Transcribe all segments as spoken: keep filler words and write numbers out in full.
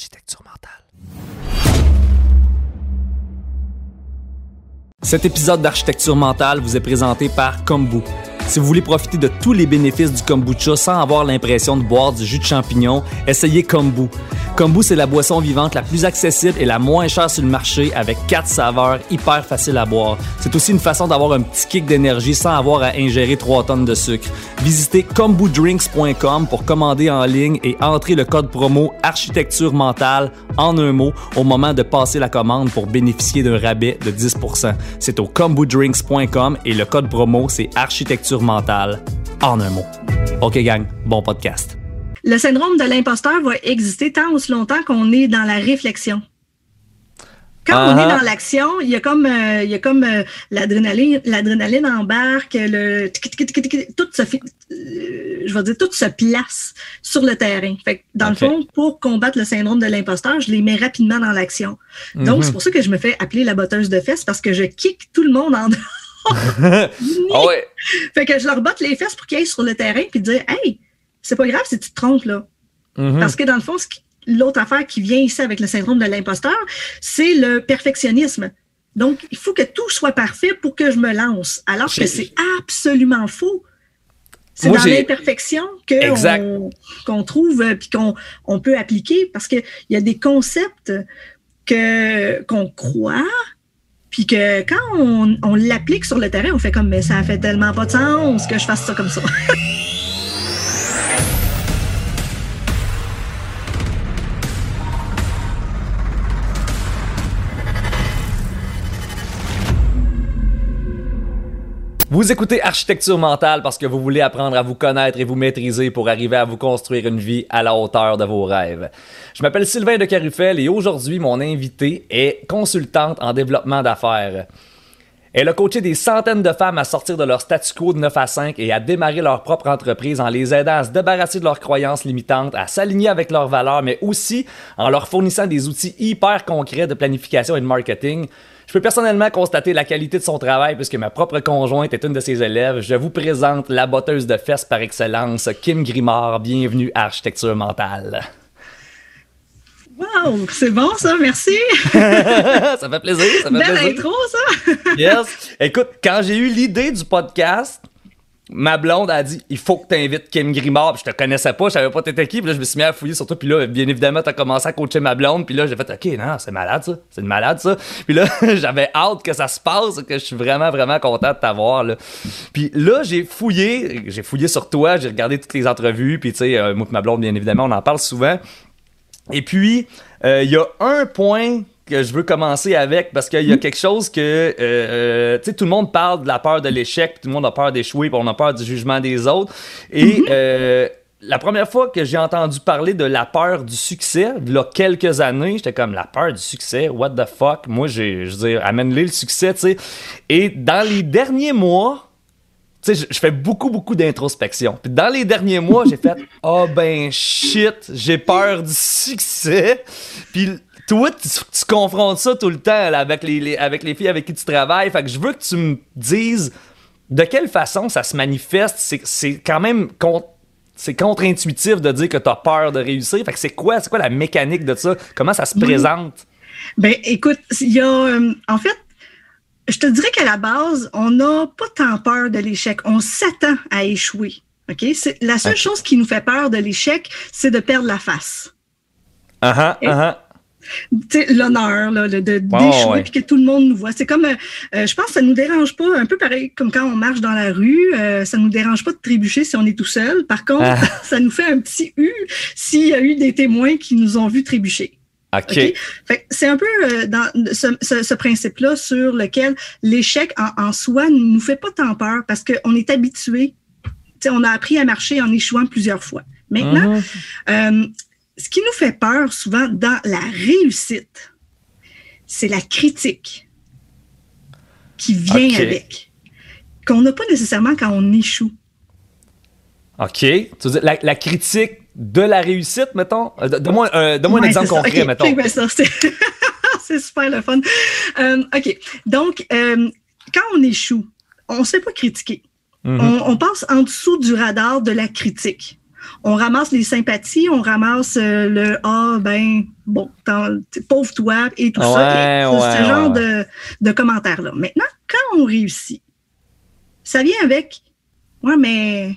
Architecture mentale. Cet épisode d'Architecture mentale vous est présenté par Kombu. Si vous voulez profiter de tous les bénéfices du kombucha sans avoir l'impression de boire du jus de champignon, essayez Kombu. Kombu, c'est la boisson vivante la plus accessible et la moins chère sur le marché avec quatre saveurs hyper faciles à boire. C'est aussi une façon d'avoir un petit kick d'énergie sans avoir à ingérer trois tonnes de sucre. Visitez kombu drinks point com pour commander en ligne et entrer le code promo Architecture mentale en un mot au moment de passer la commande pour bénéficier d'un rabais de dix pour cent. C'est au kombu drinks point com et le code promo, c'est Architecture mentale en un mot. OK gang, bon podcast. Le syndrome de l'imposteur va exister tant aussi longtemps qu'on est dans la réflexion. Quand uh-huh. on est dans l'action, il y a comme, euh, il y a comme euh, l'adrénaline, l'adrénaline embarque, le tout se fait, euh, je vais dire tout se place sur le terrain. Fait que dans okay. le fond, pour combattre le syndrome de l'imposteur, je les mets rapidement dans l'action. Mm-hmm. Donc c'est pour ça que je me fais appeler la botteuse de fesses parce que je kick tout le monde en dehors. oh ouais. Fait que je leur botte les fesses pour qu'ils aillent sur le terrain puis dire hey, c'est pas grave si tu te trompes là. Mm-hmm. Parce que dans le fond, ce qui, l'autre affaire qui vient ici avec le syndrome de l'imposteur, c'est le perfectionnisme. Donc, il faut que tout soit parfait pour que je me lance. Alors j'ai... que c'est absolument faux. C'est Moi, dans j'ai... l'imperfection que on, qu'on trouve et qu'on on peut appliquer parce qu'il y a des concepts que, qu'on croit. Puis que quand on, on l'applique sur le terrain, on fait comme, mais ça fait tellement pas de sens que je fasse ça comme ça. Vous écoutez Architecture mentale parce que vous voulez apprendre à vous connaître et vous maîtriser pour arriver à vous construire une vie à la hauteur de vos rêves. Je m'appelle Sylvain de Carufel et aujourd'hui, mon invitée est consultante en développement d'affaires. Elle a coaché des centaines de femmes à sortir de leur statu quo de neuf à cinq et à démarrer leur propre entreprise en les aidant à se débarrasser de leurs croyances limitantes, à s'aligner avec leurs valeurs, mais aussi en leur fournissant des outils hyper concrets de planification et de marketing. Je peux personnellement constater la qualité de son travail puisque ma propre conjointe est une de ses élèves. Je vous présente la botteuse de fesses par excellence, Kim Grimard. Bienvenue à Architecture mentale. Wow, c'est bon ça, merci. Ça fait plaisir, ça fait Belle plaisir. Intro ça. Yes. Écoute, quand j'ai eu l'idée du podcast, ma blonde a dit il faut que tu invites Kim Grimard. Puis je te connaissais pas, je savais pas t'étais qui. Puis là, je me suis mis à fouiller sur toi. Puis là, bien évidemment, t'as commencé à coacher ma blonde. Puis là, j'ai fait OK, non, c'est malade ça. C'est une malade ça. Puis là, j'avais hâte que ça se passe, que je suis vraiment, vraiment content de t'avoir. Là. Puis là, j'ai fouillé, j'ai fouillé sur toi, j'ai regardé toutes les entrevues. Puis tu sais, euh, moi et ma blonde, bien évidemment, on en parle souvent. Et puis, il euh, y a un point que je veux commencer avec parce qu'il y a quelque chose que, euh, euh, tu sais, tout le monde parle de la peur de l'échec, puis tout le monde a peur d'échouer, puis on a peur du jugement des autres. Et mm-hmm. euh, la première fois que j'ai entendu parler de la peur du succès, il y a quelques années, j'étais comme, la peur du succès, what the fuck? Moi, j'ai, je veux dire, amène-les le succès, tu sais. Et dans les derniers mois, tu sais, je fais beaucoup, beaucoup d'introspection. Puis dans les derniers mois, j'ai fait « Ah oh ben shit, j'ai peur du succès. » Puis toi, tu, tu confrontes ça tout le temps là, avec, les, les, avec les filles avec qui tu travailles. Fait que je veux que tu me dises de quelle façon ça se manifeste. C'est, c'est quand même contre, c'est contre-intuitif de dire que tu as peur de réussir. Fait que c'est quoi, c'est quoi la mécanique de ça? Comment ça se présente? Ben écoute, il y a... Euh, en fait, je te dirais qu'à la base, on n'a pas tant peur de l'échec. On s'attend à échouer. OK? C'est, la seule okay. chose qui nous fait peur de l'échec, c'est de perdre la face. Uh-huh, Et, uh-huh. Tu sais, l'honneur là, de, de wow, d'échouer ouais. puis que tout le monde nous voit. C'est comme, euh, euh, je pense que ça nous dérange pas, un peu pareil comme quand on marche dans la rue, euh, ça nous dérange pas de trébucher si on est tout seul. Par contre, ah. ça nous fait un petit « u » s'il y a eu des témoins qui nous ont vu trébucher. OK. okay? Fait que c'est un peu euh, dans ce, ce, ce principe-là sur lequel l'échec en, en soi ne nous fait pas tant peur parce qu'on est habitué. T'sais, on a appris à marcher en échouant plusieurs fois. Maintenant, mm-hmm. euh, ce qui nous fait peur souvent dans la réussite, c'est la critique qui vient okay. avec, qu'on n'a pas nécessairement quand on échoue. OK. Tu veux dire, la, la critique de la réussite, mettons? Donne-moi, euh, donne-moi ouais, un exemple concret, okay. mettons. Okay, ça, c'est... c'est super le fun. Euh, OK. Donc, euh, quand on échoue, on ne se fait pas critiquer. Mm-hmm. On, on passe en dessous du radar de la critique. On ramasse les sympathies, on ramasse euh, le ah ben bon, pauvre toi et tout ouais, ça. Et ouais, ce ouais, genre ouais. de, de commentaires-là. Maintenant, quand on réussit, ça vient avec ouais, mais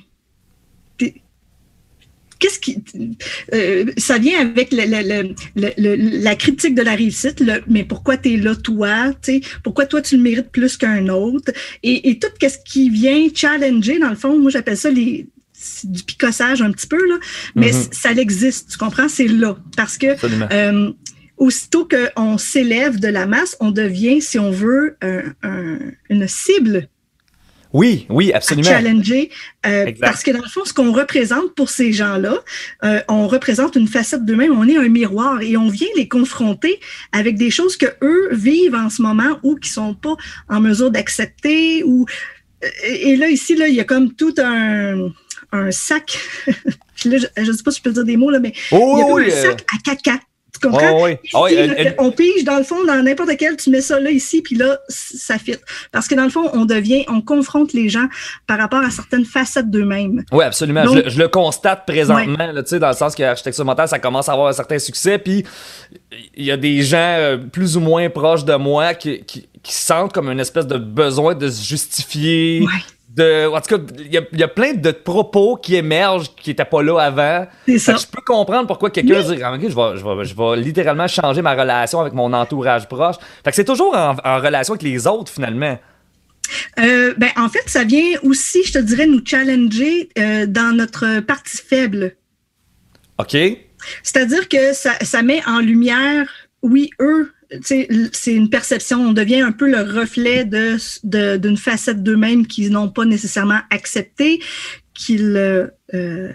qu'est-ce qui euh, ça vient avec le, le, le, le, la critique de la réussite, le, mais pourquoi t'es là toi, tu sais, pourquoi toi tu le mérites plus qu'un autre, et, et tout ce qui vient challenger, dans le fond, moi j'appelle ça les c'est du picossage un petit peu, là, mais mm-hmm. ça existe, tu comprends, c'est là, parce que euh, aussitôt qu'on s'élève de la masse, on devient, si on veut, un, un, une cible. Oui, oui, absolument. À challenger, euh, parce que dans le fond, ce qu'on représente pour ces gens-là, euh, on représente une facette d'eux-mêmes, on est un miroir et on vient les confronter avec des choses que eux vivent en ce moment ou qui sont pas en mesure d'accepter. Ou et là, ici, là, il y a comme tout un, un sac, là, je ne sais pas si je peux dire des mots, là, mais oh, il y a comme oui, un euh... sac à caca. Tu comprends? Oh, oui. Ici, oh, oui. là, elle... On pige dans le fond, dans n'importe quel, tu mets ça là, ici, puis là, ça fit. Parce que dans le fond, on devient, on confronte les gens par rapport à certaines facettes d'eux-mêmes. Oui, absolument. Donc, je, je le constate présentement, ouais. là, tu sais, dans le sens que l'architecture mentale, ça commence à avoir un certain succès, puis il y a des gens euh, plus ou moins proches de moi qui, qui, qui sentent comme une espèce de besoin de se justifier. Ouais. De, en tout cas, il y, y a plein de propos qui émergent qui n'étaient pas là avant. C'est ça. Je peux comprendre pourquoi quelqu'un oui. dit ah, okay, je, vais, je, vais, je vais littéralement changer ma relation avec mon entourage proche. Fait que c'est toujours en, en relation avec les autres, finalement. Euh, ben, en fait, ça vient aussi, je te dirais, nous challenger euh, dans notre partie faible. OK. C'est-à-dire que ça, ça met en lumière, oui, eux, c'est une perception, on devient un peu le reflet de, de, d'une facette d'eux-mêmes qu'ils n'ont pas nécessairement acceptée, qu'ils euh, euh,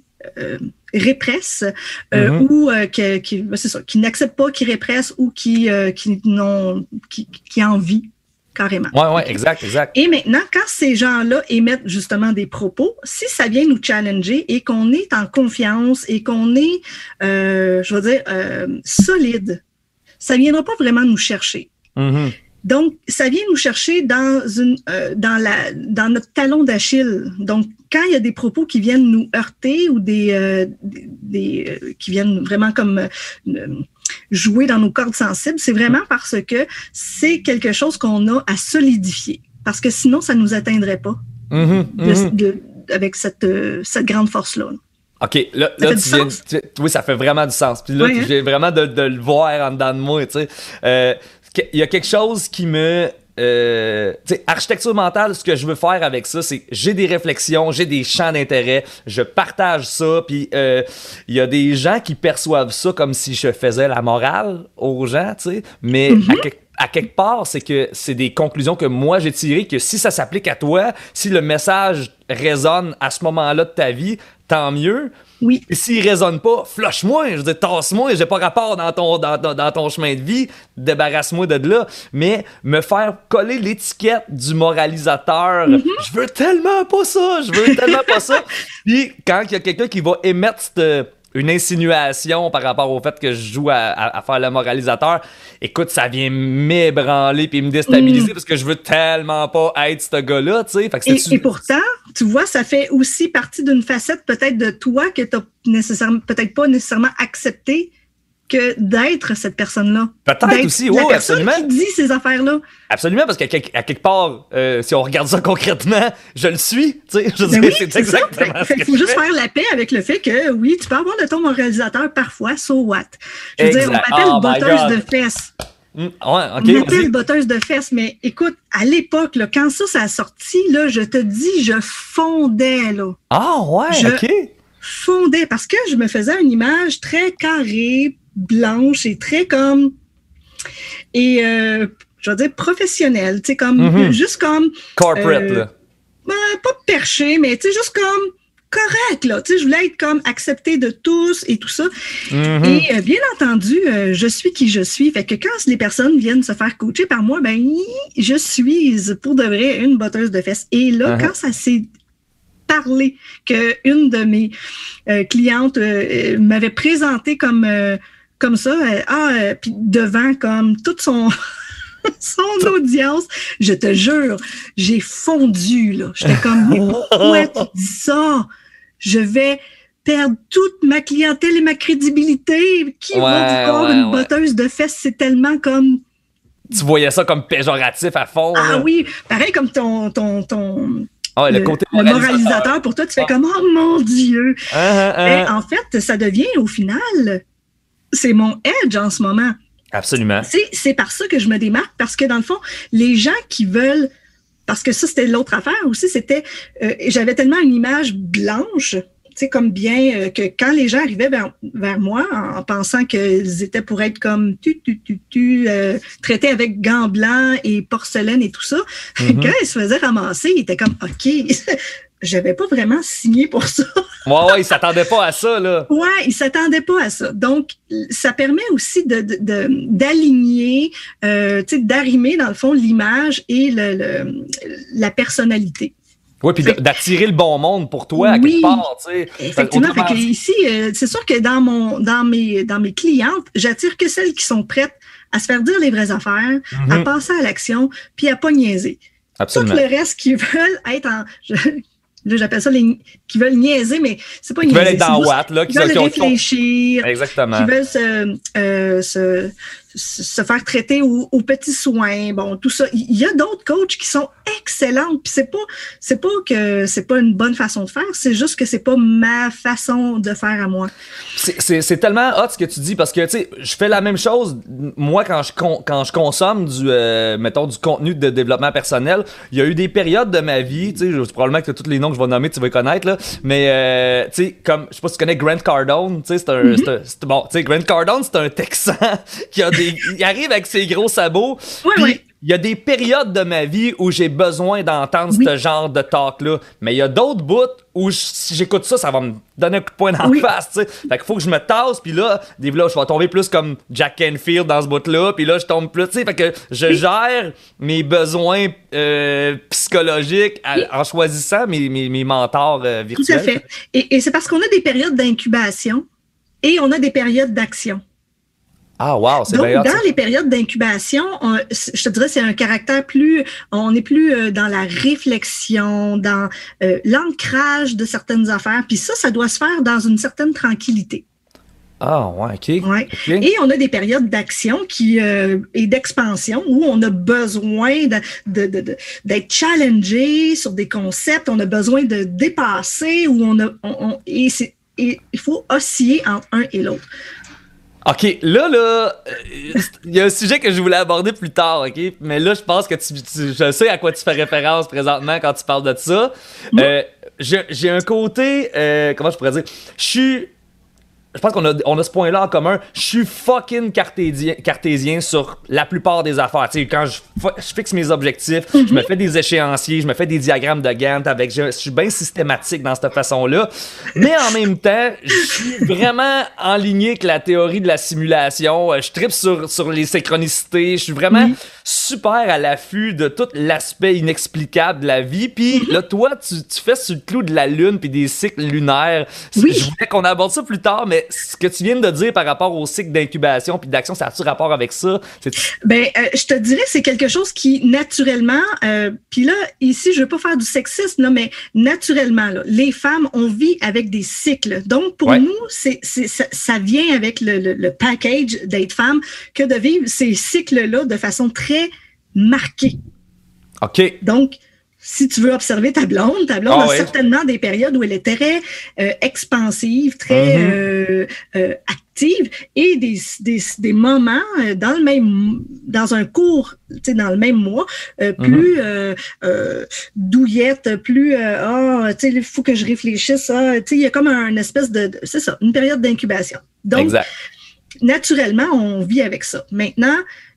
répressent euh, mm-hmm. ou euh, qui, qui, c'est ça, qui n'acceptent pas, qui répressent ou qui, euh, qui, n'ont, qui, qui envient carrément. Oui, oui, exact, exact. Et maintenant, quand ces gens-là émettent justement des propos, si ça vient nous challenger et qu'on est en confiance et qu'on est, euh, je veux dire, euh, solide, ça ne viendra pas vraiment nous chercher. Mm-hmm. Donc, ça vient nous chercher dans, une, euh, dans, la, dans notre talon d'Achille. Donc, quand il y a des propos qui viennent nous heurter ou des, euh, des, des euh, qui viennent vraiment comme euh, jouer dans nos cordes sensibles, c'est vraiment parce que c'est quelque chose qu'on a à solidifier. Parce que sinon, ça ne nous atteindrait pas mm-hmm. de, de, avec cette, euh, cette grande force-là. OK, là, ça là fait tu du viens, sens? Tu, oui, ça fait vraiment du sens. Puis là, ouais, hein? j'ai vraiment de, de le voir en dedans de moi, tu sais. Euh, il y a quelque chose qui me... Euh, tu sais, architecture mentale, ce que je veux faire avec ça, c'est j'ai des réflexions, j'ai des champs d'intérêt, je partage ça, puis il euh, y a des gens qui perçoivent ça comme si je faisais la morale aux gens, tu sais, mais mm-hmm. à, quelque, à quelque part, c'est que c'est des conclusions que moi j'ai tirées, que si ça s'applique à toi, si le message résonne à ce moment-là de ta vie, tant mieux. Oui. Et s'il résonne pas, flush-moi, je veux dire, tasse-moi, j'ai pas rapport dans ton, dans, dans, dans ton chemin de vie, débarrasse-moi de là. Mais me faire coller l'étiquette du moralisateur, mm-hmm. je veux tellement pas ça, je veux tellement pas ça. Puis quand il y a quelqu'un qui va émettre cette, une insinuation par rapport au fait que je joue à, à, à faire le moralisateur, écoute, ça vient m'ébranler puis me déstabiliser mm. parce que je veux tellement pas être ce gars-là, tu sais. Fait que et, tu... et pourtant, tu vois, ça fait aussi partie d'une facette peut-être de toi que t'as nécessairement, peut-être pas nécessairement accepté que d'être cette personne-là. Peut-être d'être aussi, oui, absolument. Qui dit ces affaires-là. Absolument, parce qu'à quelque, à quelque part, euh, si on regarde ça concrètement, je le suis, tu sais. Je ben dis, oui, c'est, c'est exactement ça. ce Il faut juste faire la paix avec le fait que, oui, tu peux avoir de ton moralisateur parfois, so what? Je veux exact. dire, on m'appelle oh botteuse de fesses. Mm, ouais, OK, on m'appelle botteuse de fesses, mais écoute, à l'époque, là, quand ça, ça a sorti, là, je te dis, je fondais, là. Ah, ouais, je OK. fondais, parce que je me faisais une image très carrée, blanche et très comme... Et, euh, je veux dire, professionnelle, tu sais, comme... Mm-hmm. Juste comme... Corporate, euh, là. Ben, pas perché, mais tu sais, juste comme... correct, là. Tu sais, je voulais être comme acceptée de tous et tout ça. Mm-hmm. Et euh, bien entendu, euh, je suis qui je suis. Fait que quand les personnes viennent se faire coacher par moi, ben, je suis pour de vrai une botteuse de fesses. Et là, uh-huh. quand ça s'est parlé qu'une de mes euh, clientes euh, m'avait présenté comme, euh, comme ça, euh, ah, euh, puis devant comme toute son... son audience, je te jure, j'ai fondu, là. J'étais comme, mais pourquoi tu dis ça? Je vais perdre toute ma clientèle et ma crédibilité. Qui ouais, va voir ouais, une ouais. botteuse de fesses? C'est tellement comme... Tu voyais ça comme péjoratif à fond. Ah là. oui, pareil comme ton... ton, ton Ah ouais, le, le, côté le moralisateur. moralisateur, pour toi, tu fais Ah. comme « Oh mon Dieu! Ah, ah, Mais ah. en fait, ça devient, au final, c'est mon edge en ce moment. Absolument. C'est, c'est par ça que je me démarque, parce que dans le fond, les gens qui veulent... Parce que ça, c'était l'autre affaire aussi, c'était... Euh, j'avais tellement une image blanche, tu sais, comme bien euh, que quand les gens arrivaient vers, vers moi en, en pensant qu'ils étaient pour être comme tu, tu, tu, tu, euh, traités avec gants blancs et porcelaine et tout ça, Mm-hmm. quand ils se faisaient ramasser, ils étaient comme « OK, j'avais pas vraiment signé pour ça. » Ouais, ouais, ils s'attendaient pas à ça, là. Ouais, ils s'attendaient pas à ça. Donc, ça permet aussi de, de, de d'aligner, euh, tu sais, d'arrimer, dans le fond, l'image et le, le, la personnalité. Oui, puis Fait- d'attirer le bon monde pour toi, à Oui, quelque part, tu sais. Effectivement, Autrement fait que dit- ici, euh, c'est sûr que dans mon, dans mes, dans mes clientes, j'attire que celles qui sont prêtes à se faire dire les vraies affaires, à Mhm. passer à l'action, puis à pas niaiser. Absolument. Tout le reste qui veulent être en, je- là, j'appelle ça les, qui veulent niaiser, mais c'est pas Qui niaiser. veulent être dans c'est juste- Watt, là. Qui veulent qui ont- réfléchir, Exactement. qui veulent se, euh, se, se faire traiter aux, aux petits soins, bon, tout ça. Il y a d'autres coachs qui sont excellentes, puis c'est pas, c'est pas que c'est pas une bonne façon de faire, c'est juste que c'est pas ma façon de faire à moi. C'est- C'est c'est tellement hot ce que tu dis parce que, tu sais, je fais la même chose, moi, quand je, con- quand je consomme du, euh, mettons, du contenu de développement personnel. Il y a eu des périodes de ma vie, tu sais, je- probablement que tous les noms que je vais nommer, tu vas les connaître, là, mais, euh, tu sais, comme, je sais pas si tu connais Grant Cardone, tu sais, c'est un, Mm-hmm. c'est un- c'est- bon, tu sais, Grant Cardone, c'est un Texan qui a des, il arrive avec ses gros sabots, Ouais, puis ouais. il y a des périodes de ma vie où j'ai besoin d'entendre Oui. ce genre de talk-là. Mais il y a d'autres bouts où je- si j'écoute ça, ça va me donner un coup de poing dans Oui. la face, tu sais. Fait qu'il faut que je me tasse, puis là, des là, je vais tomber plus comme Jack Canfield dans ce bout-là, puis là, je tombe plus, tu sais. Fait que je Oui. gère mes besoins euh, psychologiques à- Oui. en choisissant mes, mes, mes mentors euh, Tout virtuels. à fait. Et, et c'est parce qu'on a des périodes d'incubation et on a des périodes d'action. Ah, wow, c'est Donc, bien hot, dans ça. les périodes d'incubation, on- je te dirais, c'est un caractère plus, on est plus euh, dans la réflexion, dans euh, l'ancrage de certaines affaires. Puis ça, ça doit se faire dans une certaine tranquillité. Ah, ouais, ok. Ouais. Ok. Et on a des périodes d'action qui euh, et d'expansion où on a besoin de, de, de, de- d'être challengé sur des concepts, on a besoin de dépasser, où on a, on, on- et c'est, et il faut osciller entre un et l'autre. OK, là, là, euh, il y a un sujet que je voulais aborder plus tard, OK? Mais là, je pense que tu, tu- je sais à quoi tu fais référence présentement quand tu parles de ça. Euh, j'ai, j'ai un côté, euh, comment je pourrais dire? Je suis... Je pense qu'on a, on a ce point-là en commun. Je suis fucking cartésien, cartésien sur la plupart des affaires. Tu sais, quand je, fa- je fixe mes objectifs, je me fais des échéanciers, je me fais des diagrammes de Gantt avec. Je, je suis bien systématique dans cette façon-là. Mais en même temps, je suis vraiment enligné avec la théorie de la simulation. Je trippe sur, sur les synchronicités. Je suis vraiment Oui. super à l'affût de tout l'aspect inexplicable de la vie. Puis là, toi, tu, tu fais sur le clou de la lune puis des cycles lunaires. Oui. Je voulais qu'on aborde ça plus tard, mais ce que tu viens de dire par rapport au cycle d'incubation puis d'action, ça a-tu rapport avec ça? C'est... Ben, euh, je te dirais, c'est quelque chose qui naturellement, euh, puis là, ici, je veux pas faire du sexisme, là, mais naturellement, là, les femmes, on vit avec des cycles. Donc, pour Ouais. nous, c'est, c'est, ça, ça vient avec le, le, le package d'être femme que de vivre ces cycles-là de façon très marquée. OK. Donc, si tu veux observer ta blonde, ta blonde Ah a ouais. certainement des périodes où elle est très euh, expansive, très Mhm. euh, euh, active, et des, des, des moments euh, dans le même, dans un cours, tu sais, dans le même mois, euh, plus euh, euh, douillette, plus ah, tu sais, il faut que je réfléchisse, ah, tu sais, il y a comme un espèce de, de- c'est ça, une période d'incubation. Donc, Exact. naturellement, on vit avec ça. Maintenant,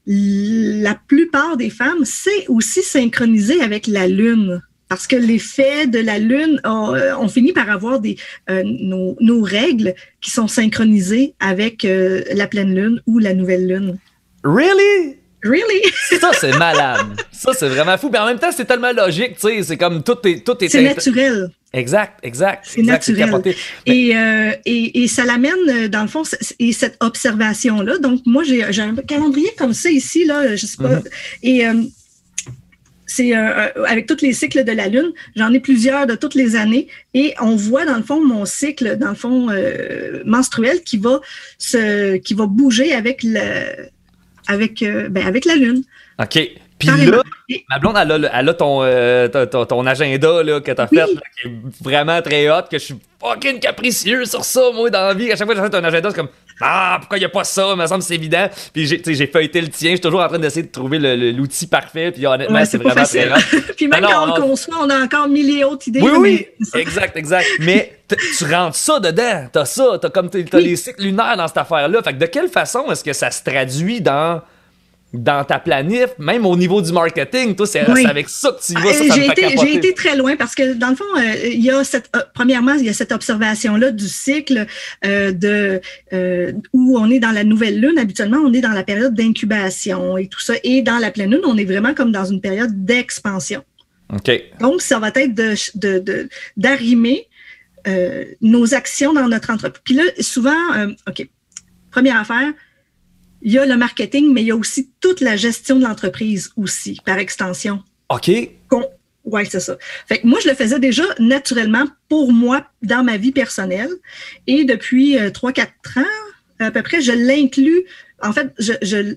la plupart des femmes, c'est aussi synchronisé avec la Lune. Parce que l'effet de la Lune, on, on finit par avoir des, euh, nos, nos règles qui sont synchronisées avec euh, la pleine Lune ou la nouvelle Lune. Really? Really? Ça, c'est malade. Ça, c'est vraiment fou. Mais en même temps, c'est tellement logique, tu sais. C'est comme tout est... Tout est C'est int- naturel. Exact, exact. C'est exact, naturel. capoté. Mais- Et, euh, et, et ça l'amène, dans le fond, c- et cette observation-là. Donc, moi, j'ai, j'ai un calendrier comme ça ici, là, je sais pas. Mhm. Et euh, c'est euh, avec tous les cycles de la Lune. J'en ai plusieurs de toutes les années et on voit dans le fond mon cycle, dans le fond euh, menstruel qui va se, qui va bouger avec le, avec, euh, ben, avec la Lune. OK. Puis là, ma blonde, elle a, elle a ton, euh, ton, ton agenda là, que t'as oui. fait, là, qui est vraiment très hot, que je suis fucking capricieux sur ça, moi, dans la vie. À chaque fois que j'achète un agenda, c'est comme ah, pourquoi il n'y a pas ça? Il me semble que c'est évident. Puis j'ai, j'ai feuilleté le tien, je suis toujours en train d'essayer de trouver le, le, l'outil parfait. Puis honnêtement, ouais, c'est, c'est vraiment facile. Très hot. Puis même alors, quand on le conçoit, on a encore mille et autres idées. Oui, oui, mais... exact, exact. Mais tu rentres ça dedans, t'as ça, t'as comme t'as oui. les cycles lunaires dans cette affaire-là. Fait que de quelle façon est-ce que ça se traduit dans. dans ta planif, même au niveau du marketing, toi, c'est, oui. c'est avec ça que tu y vas, ça, ça j'ai me fait été, capoter. J'ai été très loin parce que, dans le fond, euh, il y a cette, euh, premièrement, il y a cette observation-là du cycle euh, de euh, où on est dans la nouvelle lune. Habituellement, on est dans la période d'incubation et tout ça. Et dans la pleine lune, on est vraiment comme dans une période d'expansion. OK. Donc, ça va être de, de, de, d'arrimer euh, nos actions dans notre entreprise. Puis là, souvent, euh, OK, première affaire, il y a le marketing, mais il y a aussi toute la gestion de l'entreprise aussi, par extension. OK. Oui, c'est ça. Fait que moi, je le faisais déjà naturellement pour moi dans ma vie personnelle. Et depuis euh, trois quatre ans, à peu près, je l'inclus. En fait, je, je,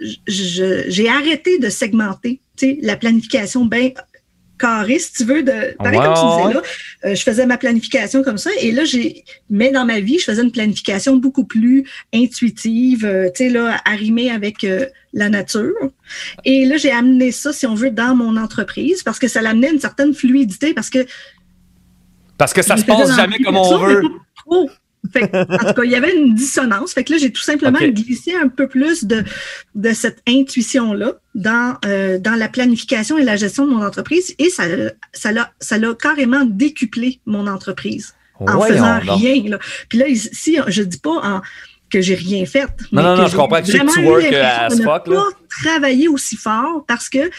je, j'ai arrêté de segmenter la planification bien carré, si tu veux, de pareil wow. comme tu disais là, euh, je faisais ma planification comme ça, et là, j'ai, mais dans ma vie, je faisais une planification beaucoup plus intuitive, euh, tu sais, là, arrimée avec euh, la nature. Et là, j'ai amené ça, si on veut, dans mon entreprise, parce que ça l'amenait une certaine fluidité, parce que... Parce que ça se passe jamais comme on veut. Trop. Fait que, en tout cas, il y avait une dissonance. Fait que là, j'ai tout simplement okay. glissé un peu plus de, de cette intuition-là dans, euh, dans la planification et la gestion de mon entreprise. Et ça, ça, l'a, ça l'a carrément décuplé mon entreprise en ouais, faisant on, rien. Là. Puis là, ici, je dis pas en, que j'ai rien fait. Non, non, non, je comprends que tu work as fuck. Je n'ai pas travaillé aussi fort parce que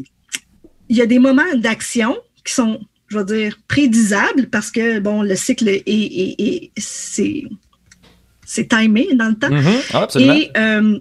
il y a des moments d'action qui sont... je vais dire, prédisable parce que, bon, le cycle est, est, est, est c'est, c'est timé dans le temps. Mm-hmm. Ah, absolument. Et, euh,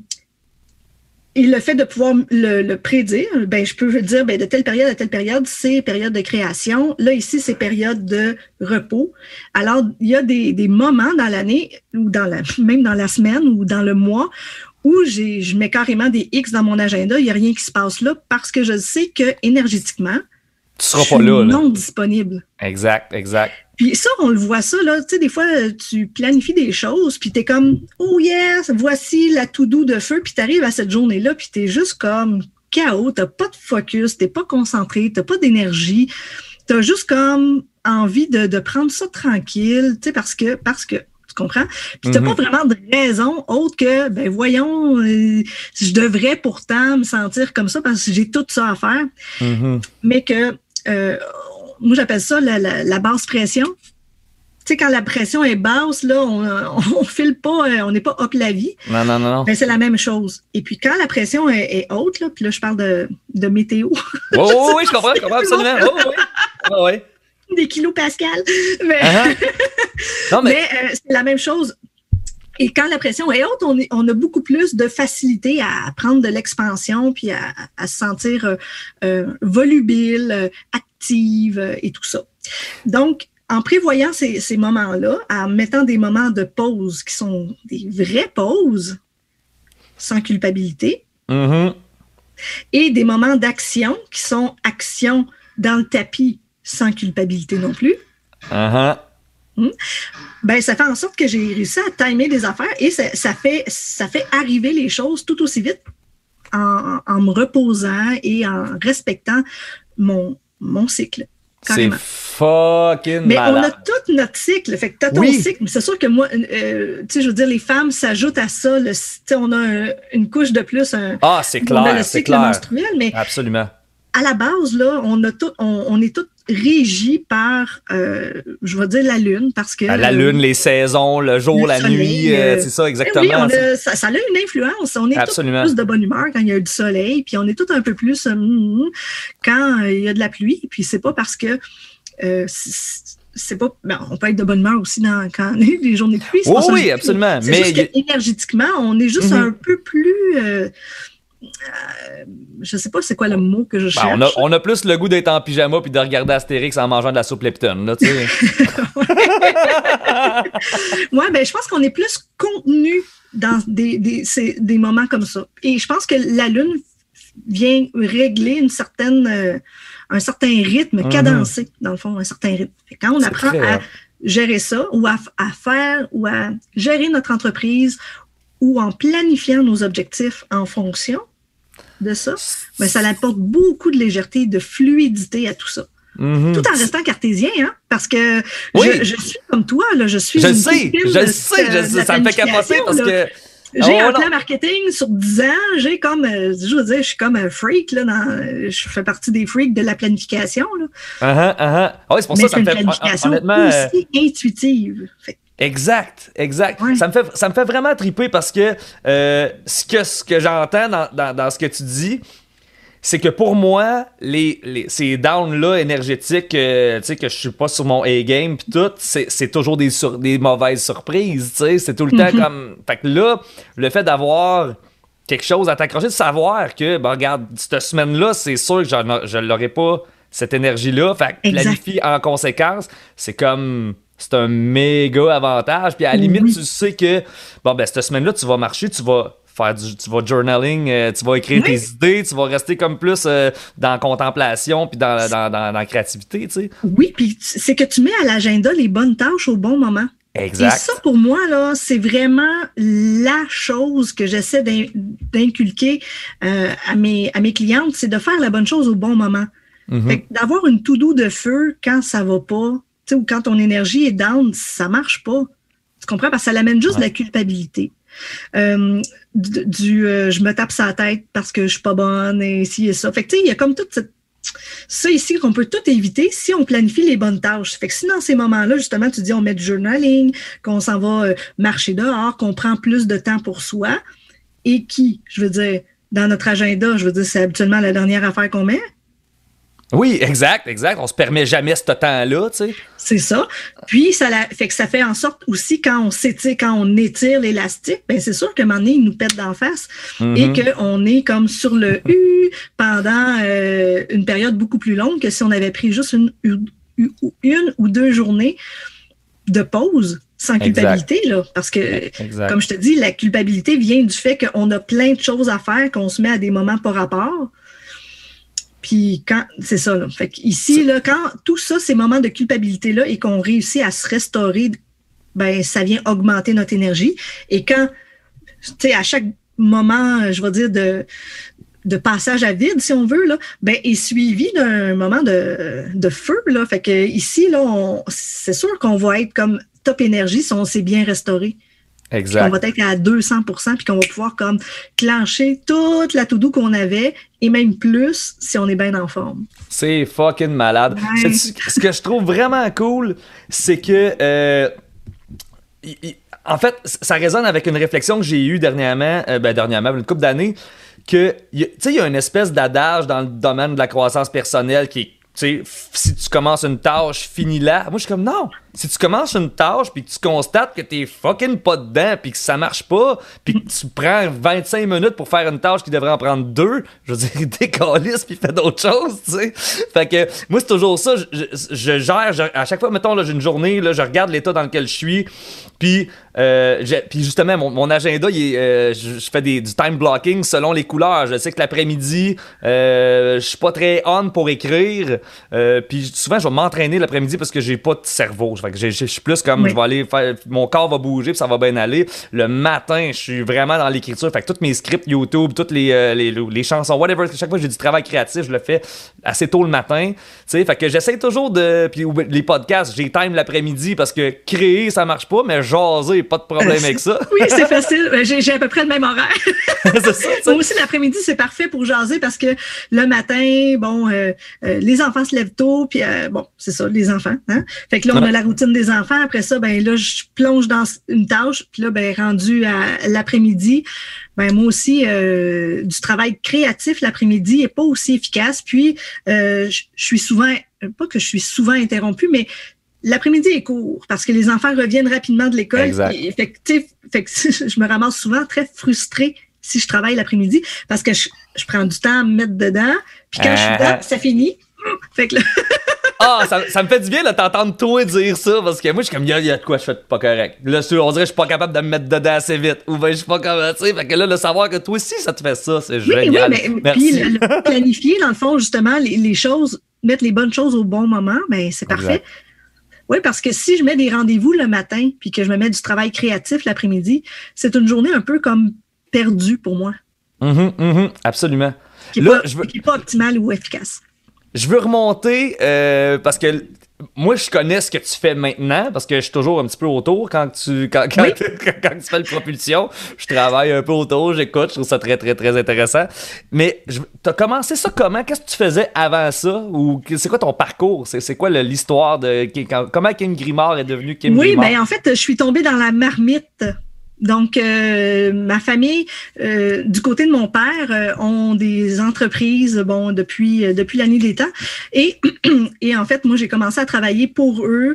et le fait de pouvoir le, le prédire, ben, je peux dire, ben, de telle période à telle période, c'est période de création. Là, ici, c'est période de repos. Alors, il y a des, des moments dans l'année, ou dans la, même dans la semaine ou dans le mois, où j'ai, je mets carrément des X dans mon agenda. Il n'y a rien qui se passe là parce que je sais que énergétiquement, tu seras pas là, là. Non disponible. Exact, exact. Puis ça, on le voit ça, là. Tu sais, des fois, tu planifies des choses, puis t'es comme, oh yes, voici la to-do de feu, puis t'arrives à cette journée-là, puis t'es juste comme K O, t'as pas de focus, t'es pas concentré, t'as pas d'énergie, t'as juste comme envie de, de prendre ça tranquille, tu sais, parce que, parce que, tu comprends? Puis t'as mm-hmm. pas vraiment de raison autre que, ben voyons, euh, je devrais pourtant me sentir comme ça parce que j'ai tout ça à faire, mm-hmm. mais que Euh, moi, j'appelle ça la, la, la basse pression. Tu sais, quand la pression est basse, là, on on file pas, on n'est pas hop la vie. Non, non, non, non. Ben, c'est la même chose. Et puis, quand la pression est, est haute, là, puis là, je parle de, de météo. Oh, oh oui, je comprends, je comprends absolument. Oh, oui. Oh, oui. Des kilopascales. Mais, uh-huh. non, mais... mais euh, c'est la même chose. Et quand la pression est haute, on, est, on a beaucoup plus de facilité à prendre de l'expansion puis à, à se sentir euh, euh, volubile, euh, active euh, et tout ça. Donc, en prévoyant ces, ces moments-là, en mettant des moments de pause qui sont des vraies pauses, sans culpabilité, mm-hmm. et des moments d'action qui sont actions dans le tapis, sans culpabilité non plus, uh-huh. ben, ça fait en sorte que j'ai réussi à timer des affaires et ça, ça, fait, ça fait arriver les choses tout aussi vite en, en me reposant et en respectant mon, mon cycle. Carrément. C'est fucking mais malade. On a tout notre cycle. Fait que t'as ton oui. cycle, mais c'est sûr que moi, euh, tu sais, je veux dire, les femmes s'ajoutent à ça. Le, on a un, une couche de plus. Un, ah, c'est clair. On a le c'est cycle clair. menstruel, mais absolument. À la base, là, on a tout, on, on est tous régis par, euh, je vais dire la lune, parce que... La lune, euh, les saisons, le jour, le la soleil, nuit, euh, c'est ça, exactement. Oui, on a, ça, ça a une influence. On est tous plus de bonne humeur quand il y a du soleil, puis on est tous un peu plus euh, quand il y a de la pluie, puis c'est pas parce que... Euh, c'est, c'est pas, ben, on peut être de bonne humeur aussi dans, quand on a des journées de pluie. Oh, oui, absolument. C'est mais juste qu'énergétiquement, on est juste mm-hmm. un peu plus... Euh, euh, je sais pas c'est quoi le mot que je cherche. Ben, on, a, on a plus le goût d'être en pyjama puis de regarder Astérix en mangeant de la soupe Lepton, là, tu sais. Ouais, ben je pense qu'on est plus contenu dans des, des, ces, des moments comme ça. Et je pense que la Lune vient régler une certaine, euh, un certain rythme cadencé, mmh. dans le fond, un certain rythme. Et quand on c'est apprend très... à gérer ça ou à, à faire ou à gérer notre entreprise ou en planifiant nos objectifs en fonction de ça, ben ça apporte beaucoup de légèreté, de fluidité à tout ça. Mm-hmm. Tout en restant cartésien, hein? Parce que oui. je, je suis comme toi, là, je suis je une sais, je de, sais, je sais, ça me fait capoter parce là. que j'ai oh, un plan non. marketing sur dix ans, j'ai comme, je veux dire, je suis comme un freak, là, dans, je fais partie des freaks de la planification, là. Uh-huh, uh-huh. Ah oui, c'est pour mais ça que ça me fait, planification honnêtement... aussi euh... intuitive. Fait. Exact, exact. Ouais. Ça me fait, ça me fait vraiment triper parce que, euh, ce que, ce que j'entends dans, dans, dans ce que tu dis, c'est que pour moi, les, les, ces downs-là énergétiques, euh, tu sais, que je suis pas sur mon A-game pis tout, c'est, c'est toujours des, sur, des mauvaises surprises, tu sais, c'est tout le mm-hmm. temps comme... Fait que là, le fait d'avoir quelque chose à t'accrocher, de savoir que, ben regarde, cette semaine-là, c'est sûr que je l'aurais pas, cette énergie-là, fait que planifie en conséquence, c'est comme... C'est un méga avantage, puis à la limite, oui. tu sais que, bon, ben cette semaine-là, tu vas marcher, tu vas... faire du, tu vas journaling, euh, tu vas écrire oui. tes idées, tu vas rester comme plus euh, dans contemplation puis dans, dans, dans, dans la créativité, tu sais. Oui, puis c'est que tu mets à l'agenda les bonnes tâches au bon moment. Exact. Et ça, pour moi, là, c'est vraiment la chose que j'essaie d'in- d'inculquer euh, à, mes, à mes clientes, c'est de faire la bonne chose au bon moment. Mm-hmm. Fait que d'avoir une to-do de feu quand ça va pas, tu sais, ou quand ton énergie est down, ça marche pas. Tu comprends? Parce que ça l'amène juste ouais. de la culpabilité. Euh, du, du euh, je me tape sa tête parce que je suis pas bonne et ci et ça. Fait que tu sais, il y a comme tout cette, ça ici qu'on peut tout éviter si on planifie les bonnes tâches. Fait que si dans ces moments-là, justement, tu dis on met du journaling, qu'on s'en va euh, marcher dehors, qu'on prend plus de temps pour soi et qui, je veux dire, dans notre agenda, je veux dire, c'est habituellement la dernière affaire qu'on met. Oui, exact, exact. On se permet jamais ce temps-là, tu sais. C'est ça. Puis, ça la, fait que ça fait en sorte aussi, quand on s'étire, quand on étire l'élastique, ben c'est sûr qu'à un moment donné, il nous pète d'en face mm-hmm. et qu'on est comme sur le U pendant euh, une période beaucoup plus longue que si on avait pris juste une, une, une ou deux journées de pause sans culpabilité, exact. Là. Parce que, exact. Comme je te dis, la culpabilité vient du fait qu'on a plein de choses à faire, qu'on se met à des moments par rapport. Puis quand c'est ça là, fait ici là, quand tout ça, ces moments de culpabilité là, et qu'on réussit à se restaurer, ben ça vient augmenter notre énergie. Et quand, tu sais, à chaque moment, je vais dire de de passage à vide, si on veut là, ben est suivi d'un moment de de feu là. Fait que ici là, on, c'est sûr qu'on va être comme top énergie si on s'est bien restauré. Exact. On va être à deux cents pour cent puis qu'on va pouvoir comme clencher toute la to-do qu'on avait et même plus si on est bien en forme. C'est fucking malade. Ouais. Ce que je trouve vraiment cool, c'est que euh, y, y, en fait, ça résonne avec une réflexion que j'ai eue dernièrement, euh, ben dernièrement, une couple d'années, que tu sais, il y a une espèce d'adage dans le domaine de la croissance personnelle qui est, tu sais, si tu commences une tâche, finis-la. Moi, je suis comme, non. Si tu commences une tâche, puis que tu constates que t'es fucking pas dedans, puis que ça marche pas, puis que tu prends vingt-cinq minutes pour faire une tâche qui devrait en prendre deux, je veux dire, décalisse, puis fais d'autres choses, tu sais. Fait que, moi, c'est toujours ça. Je, je, je gère, je, à chaque fois, mettons, là, j'ai une journée, là, je regarde l'état dans lequel je suis, puis euh, puis justement, mon, mon agenda, il est, euh, je, je fais des, du time blocking selon les couleurs. Je sais que l'après-midi, euh, je suis pas très on pour écrire, euh, puis souvent, je vais m'entraîner l'après-midi parce que j'ai pas de cerveau. Fait que je suis plus comme, oui. je vais aller faire, mon corps va bouger puis ça va bien aller. Le matin, je suis vraiment dans l'écriture. Fait que tous mes scripts YouTube, toutes les, euh, les, les chansons, whatever, chaque fois que j'ai du travail créatif, je le fais assez tôt le matin. Tu sais, fait que j'essaie toujours de, puis les podcasts, j'ai time l'après-midi parce que créer, ça marche pas, mais jaser, pas de problème avec ça. Oui, c'est facile. J'ai, j'ai à peu près le même horaire. C'est ça, moi aussi, l'après-midi, c'est parfait pour jaser parce que le matin, bon, euh, euh, les enfants se lèvent tôt, puis euh, bon, c'est ça, les enfants. Hein? Fait que là, on a la routine des enfants. Après ça, ben là, je plonge dans une tâche. Puis là, ben rendu à l'après-midi, ben moi aussi, euh, du travail créatif l'après-midi est pas aussi efficace. Puis, euh, je suis souvent, pas que je suis souvent interrompue, mais l'après-midi est court parce que les enfants reviennent rapidement de l'école. Exact. Et, fait que, fait que je me ramasse souvent très frustrée si je travaille l'après-midi, parce que je, je prends du temps à me mettre dedans, puis quand euh... je suis dedans, ça finit. Fait que là... Ah, ça, ça me fait du bien de t'entendre toi dire ça, parce que moi, je suis comme, il y, y a de quoi je fais pas correct. Là, on dirait que je suis pas capable de me mettre dedans assez vite, ou ben je suis pas capable, tu sais, fait que là, de savoir que toi aussi, ça te fait ça, c'est oui, génial. Oui, mais merci. Puis le, le planifier, dans le fond, justement, les, les choses, mettre les bonnes choses au bon moment, ben c'est parfait. Exact. Oui, parce que si je mets des rendez-vous le matin, puis que je me mets du travail créatif l'après-midi, c'est une journée un peu comme perdue pour moi. Mm-hmm, mm-hmm, absolument. Qui n'est pas, veux... pas optimale ou efficace. Je veux remonter euh, parce que moi, je connais ce que tu fais maintenant parce que je suis toujours un petit peu autour quand tu, quand, quand, oui. quand, quand tu fais le propulsion. Je travaille un peu autour, j'écoute, je trouve ça très, très, très intéressant. Mais tu as commencé ça comment? Qu'est-ce que tu faisais avant ça? Ou c'est quoi ton parcours? C'est, c'est quoi le, l'histoire de... Comment Kim Grimard est devenu Kim oui, Grimard? Oui, bien en fait, je suis tombée dans la marmite. Donc, euh, ma famille, euh, du côté de mon père, euh, ont des entreprises, bon, depuis euh, depuis la nuit des temps. Et, et en fait, moi, j'ai commencé à travailler pour eux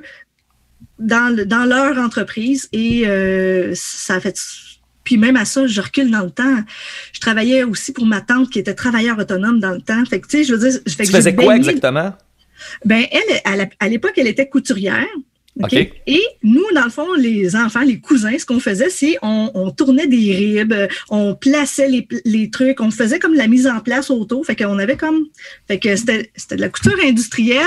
dans, le, dans leur entreprise. Et euh, ça a fait... Puis même à ça, je recule dans le temps. Je travaillais aussi pour ma tante qui était travailleur autonome dans le temps. Fait que, tu sais, je veux dire... Fait tu que faisais quoi exactement? Ben, elle, à, la, à l'époque, elle était couturière. Okay? Okay. Et nous, dans le fond, les enfants, les cousins, ce qu'on faisait, c'est on, on tournait des ribs, on plaçait les, les trucs, on faisait comme la mise en place autour. Fait qu'on avait comme... Fait que c'était, c'était de la couture industrielle,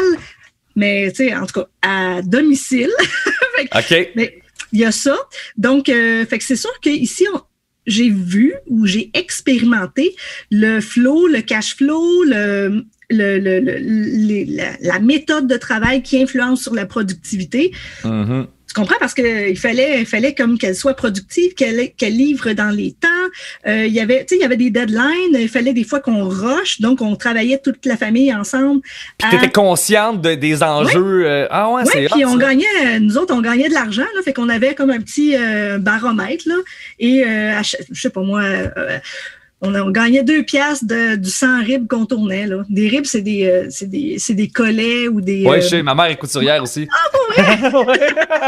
mais, tu sais, en tout cas, à domicile. Fait que, OK. Mais il y a ça. Donc, euh, fait que c'est sûr qu'ici, on, j'ai vu ou j'ai expérimenté le flow, le cash flow, le... Le, le, le, les, la, la méthode de travail qui influence sur la productivité. Mm-hmm. Tu comprends? Parce qu'il fallait, il fallait comme qu'elle soit productive, qu'elle, qu'elle livre dans les temps. Euh, il y avait, tu sais, il y avait des deadlines. Il fallait des fois qu'on rush. Donc, on travaillait toute la famille ensemble. Puis à... tu étais consciente de, des enjeux. Oui. Euh... Ah ouais, oui, c'est puis hot, on ça. gagnait, nous autres, on gagnait de l'argent. Là, fait qu'on avait comme un petit euh, baromètre. Là, et, euh, à, je sais pas moi... Euh, On, a, on gagnait deux piastres de, du cent ribs qu'on tournait. Là. Des ribs, c'est des, euh, c'est des, c'est des collets ou des... Oui, euh... je sais. Ma mère est couturière aussi. Ah, pour vrai?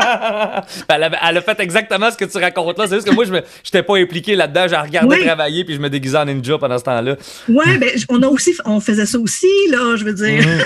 elle, a, elle a fait exactement ce que tu racontes là. C'est juste que moi, je n'étais pas impliqué là-dedans. Je regardais ouais. travailler puis je me déguisais en ninja pendant ce temps-là. Oui, ben, on, a aussi, on faisait ça aussi, là, je veux dire. Mm.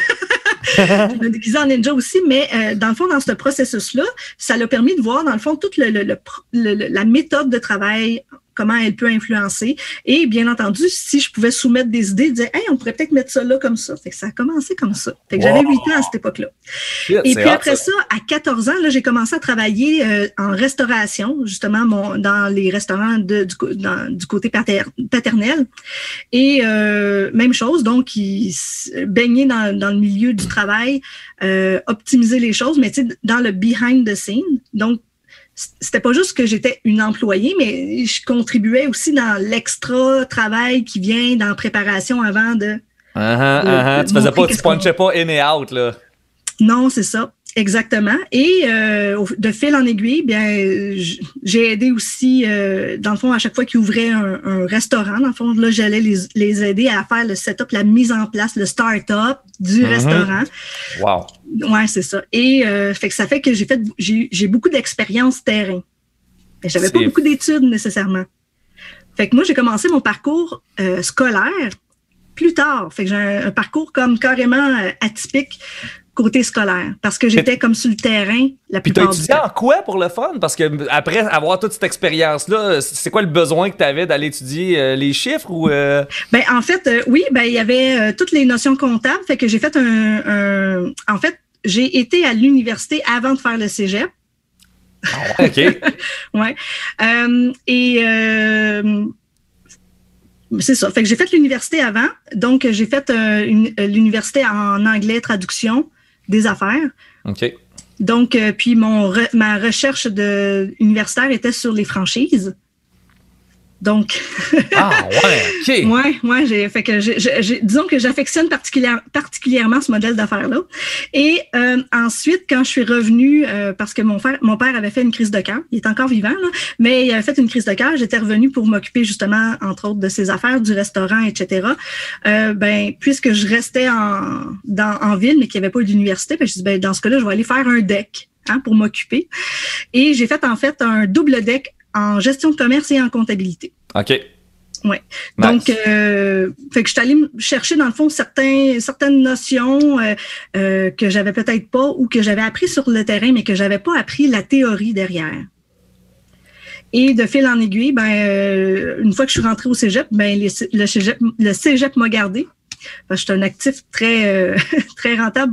Je me déguisais en ninja aussi, mais euh, dans le fond, dans ce processus-là, ça l'a permis de voir, dans le fond, toute le, le, le, le, la méthode de travail, comment elle peut influencer. Et bien entendu, si je pouvais soumettre des idées, dire, hey, on pourrait peut-être mettre ça là comme ça. Fait que ça a commencé comme ça. Fait que wow. J'avais huit ans à cette époque-là. Yeah, et puis hot, après ça. ça, à quatorze ans, là, j'ai commencé à travailler euh, en restauration, justement, mon, dans les restaurants de, du, dans, du côté pater, paternel. Et euh, même chose, donc, il, baigner dans, dans le milieu du travail, euh, optimiser les choses, mais tu sais, dans le behind the scene. Donc, c'était pas juste que j'étais une employée, mais je contribuais aussi dans l'extra travail qui vient dans la préparation avant de... Uh-huh, uh-huh. De tu faisais pas, tu punchais pas in et out, là. Non, c'est ça. Exactement. Et euh, de fil en aiguille, bien, j'ai aidé aussi, euh, dans le fond, à chaque fois qu'ils ouvraient un, un restaurant, dans le fond, là, j'allais les, les aider à faire le setup, la mise en place, le start-up du mm-hmm. restaurant. Wow. Ouais, c'est ça. Et euh, fait que ça fait que j'ai fait, j'ai, j'ai beaucoup d'expérience terrain. Mais j'avais c'est... pas beaucoup d'études nécessairement. Fait que moi, j'ai commencé mon parcours euh, scolaire plus tard. Fait que j'ai un, un parcours comme carrément euh, atypique. Côté scolaire, parce que j'étais comme sur le terrain la plupart du temps. Puis t'as étudié en quoi pour le fun? Parce que après avoir toute cette expérience-là, c'est quoi le besoin que tu avais d'aller étudier euh, les chiffres ou euh... Ben en fait, euh, oui, ben il y avait euh, toutes les notions comptables, fait que j'ai fait un, un... En fait, j'ai été à l'université avant de faire le cégep. Ah ouais, OK. ouais. Euh, et... Euh, c'est ça. Fait que j'ai fait l'université avant. Donc, j'ai fait euh, une, l'université en anglais, traduction des affaires. OK. Donc, euh, puis mon re, ma recherche de, universitaire était sur les franchises. Donc. Ah, ouais, OK. Ouais, ouais, j'ai fait que j'ai, j'ai, disons que j'affectionne particulière, particulièrement ce modèle d'affaires-là. Et euh, ensuite, quand je suis revenue, euh, parce que mon père, mon père avait fait une crise de cœur, il est encore vivant, là, mais il avait fait une crise de cœur, j'étais revenue pour m'occuper justement, entre autres, de ses affaires, du restaurant, et cetera. Euh, ben, puisque je restais en, dans, en ville, mais qu'il n'y avait pas d'université, ben, je dis, ben, dans ce cas-là, je vais aller faire un D E C, hein, pour m'occuper. Et j'ai fait, en fait, un double D E C en gestion de commerce et en comptabilité. OK. Ouais. Nice. Donc, euh, fait que je suis allée me chercher, dans le fond, certains, certaines notions euh, euh, que j'avais peut-être pas ou que j'avais appris sur le terrain, mais que j'avais pas appris la théorie derrière. Et de fil en aiguille, ben, euh, une fois que je suis rentrée au cégep, ben, les, le cégep, le cégep m'a gardée. Parce que je suis un actif très, euh, très rentable.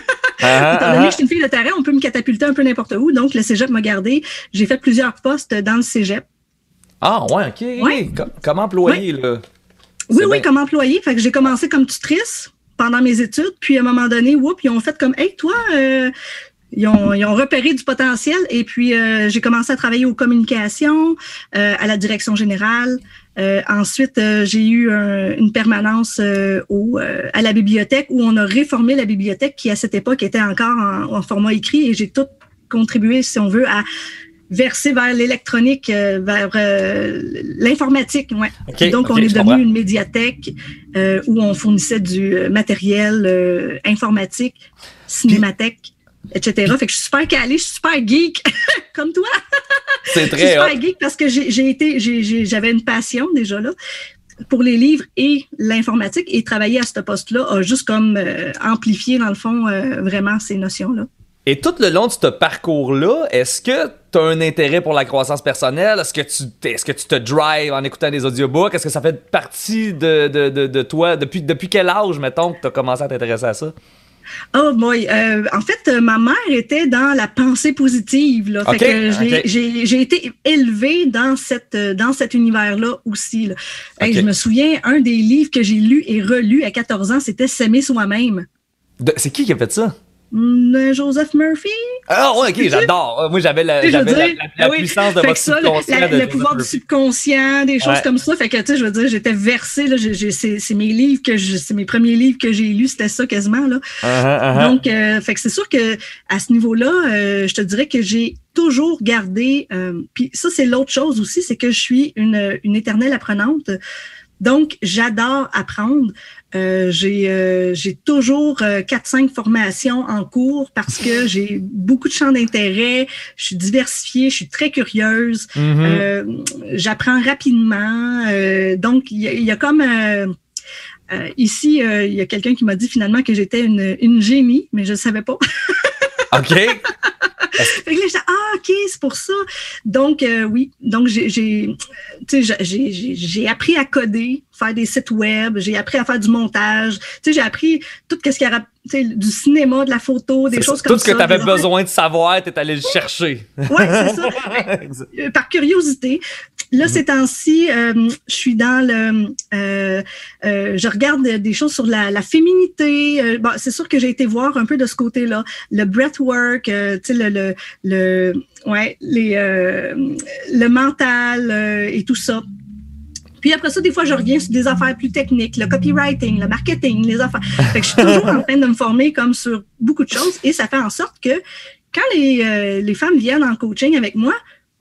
Ah, Étant donné que je suis une fille de terrain, on peut me catapulter un peu n'importe où. Donc, le cégep m'a gardée. J'ai fait plusieurs postes dans le cégep. Ah, ouais, OK. Ouais. Com- comme employé, Ouais. là. Oui, C'est oui, bien. comme employée. Fait que j'ai commencé comme tutrice pendant mes études. Puis, à un moment donné, whoop, ils ont fait comme, hey, toi, euh, ils, ont, ils ont repéré du potentiel. Et puis, euh, j'ai commencé à travailler aux communications, euh, à la direction générale. Euh, ensuite, euh, j'ai eu un, une permanence euh, au, euh, à la bibliothèque où on a réformé la bibliothèque qui, à cette époque, était encore en, en format écrit. Et j'ai tout contribué, si on veut, à verser vers l'électronique, euh, vers euh, l'informatique. Ouais. Okay, Donc, okay, on est je devenu comprends. une médiathèque euh, où on fournissait du euh, matériel euh, informatique, cinémathèque, et cetera. Fait que je suis super calée, je suis super geek, comme toi. C'est Je suis très super hot. geek parce que j'ai, j'ai été, j'ai, j'ai, j'avais une passion déjà là pour les livres et l'informatique, et travailler à ce poste-là a juste comme euh, amplifié, dans le fond, euh, vraiment ces notions-là. Et tout le long de ce parcours-là, est-ce que tu as un intérêt pour la croissance personnelle? Est-ce que tu est-ce que tu te drives en écoutant des audiobooks? Est-ce que ça fait partie de, de, de, de toi? Depuis, depuis quel âge, mettons, que tu as commencé à t'intéresser à ça? Oh boy, euh, en fait, euh, ma mère était dans la pensée positive. Là. Fait Okay, que j'ai, okay. j'ai, j'ai été élevée dans, cette, euh, dans cet univers-là aussi. Là. Hey, Okay. je me souviens, un des livres que j'ai lu et relu à quatorze ans, c'était S'aimer soi-même. De- c'est qui qui a fait ça? Hum, Joseph Murphy? Ah ouais, ok, j'adore. Moi, j'avais la, Tu sais, je j'avais veux la, dire, la- la oui, puissance de fait votre que ça, le, subconscient. la- de le Joseph pouvoir du Murphy. subconscient, des choses Ouais. comme ça. Fait que, tu sais, je veux dire, j'étais versée, là, j'ai, j'ai, c'est, c'est mes livres que je, c'est mes premiers livres que j'ai lus, c'était ça quasiment, là. Uh-huh, uh-huh. Donc, euh, fait que c'est sûr que à ce niveau-là, euh, je te dirais que j'ai toujours gardé, euh, puis ça, c'est l'autre chose aussi, c'est que je suis une, une éternelle apprenante. Donc, j'adore apprendre. Euh, j'ai, euh, j'ai toujours euh, quatre cinq formations en cours parce que j'ai beaucoup de champs d'intérêt, je suis diversifiée, je suis très curieuse, Mhm. euh, j'apprends rapidement. Euh, donc, il y, a- il y a comme... euh, euh, ici, euh, il y a quelqu'un qui m'a dit finalement que j'étais une, une génie, mais je ne savais pas. OK. Fait que là, j'étais, ah, OK, c'est pour ça. Donc, euh, oui. Donc, j'ai, j'ai, tu sais, j'ai, j'ai, j'ai appris à coder, faire des sites web, j'ai appris à faire du montage. Tu sais, j'ai appris tout ce qu'il y a, tu sais, du cinéma, de la photo, des C'est choses ça. comme Tout ce que ça. tu avais Des- besoin de savoir, tu es allé le chercher. Ouais, c'est ça. Euh, Par curiosité. Là, ces temps-ci, euh, je suis dans le... Euh, euh, je regarde des choses sur la, la féminité. Euh, bon, c'est sûr que j'ai été voir un peu de ce côté-là. Le breathwork, euh, tu sais, le, le, le, ouais, les, euh, le mental euh, et tout ça. Puis après ça, des fois, je reviens sur des affaires plus techniques, le copywriting, le marketing, les affaires. Fait que je suis toujours en train de me former comme sur beaucoup de choses, et ça fait en sorte que quand les, euh, les femmes viennent en coaching avec moi,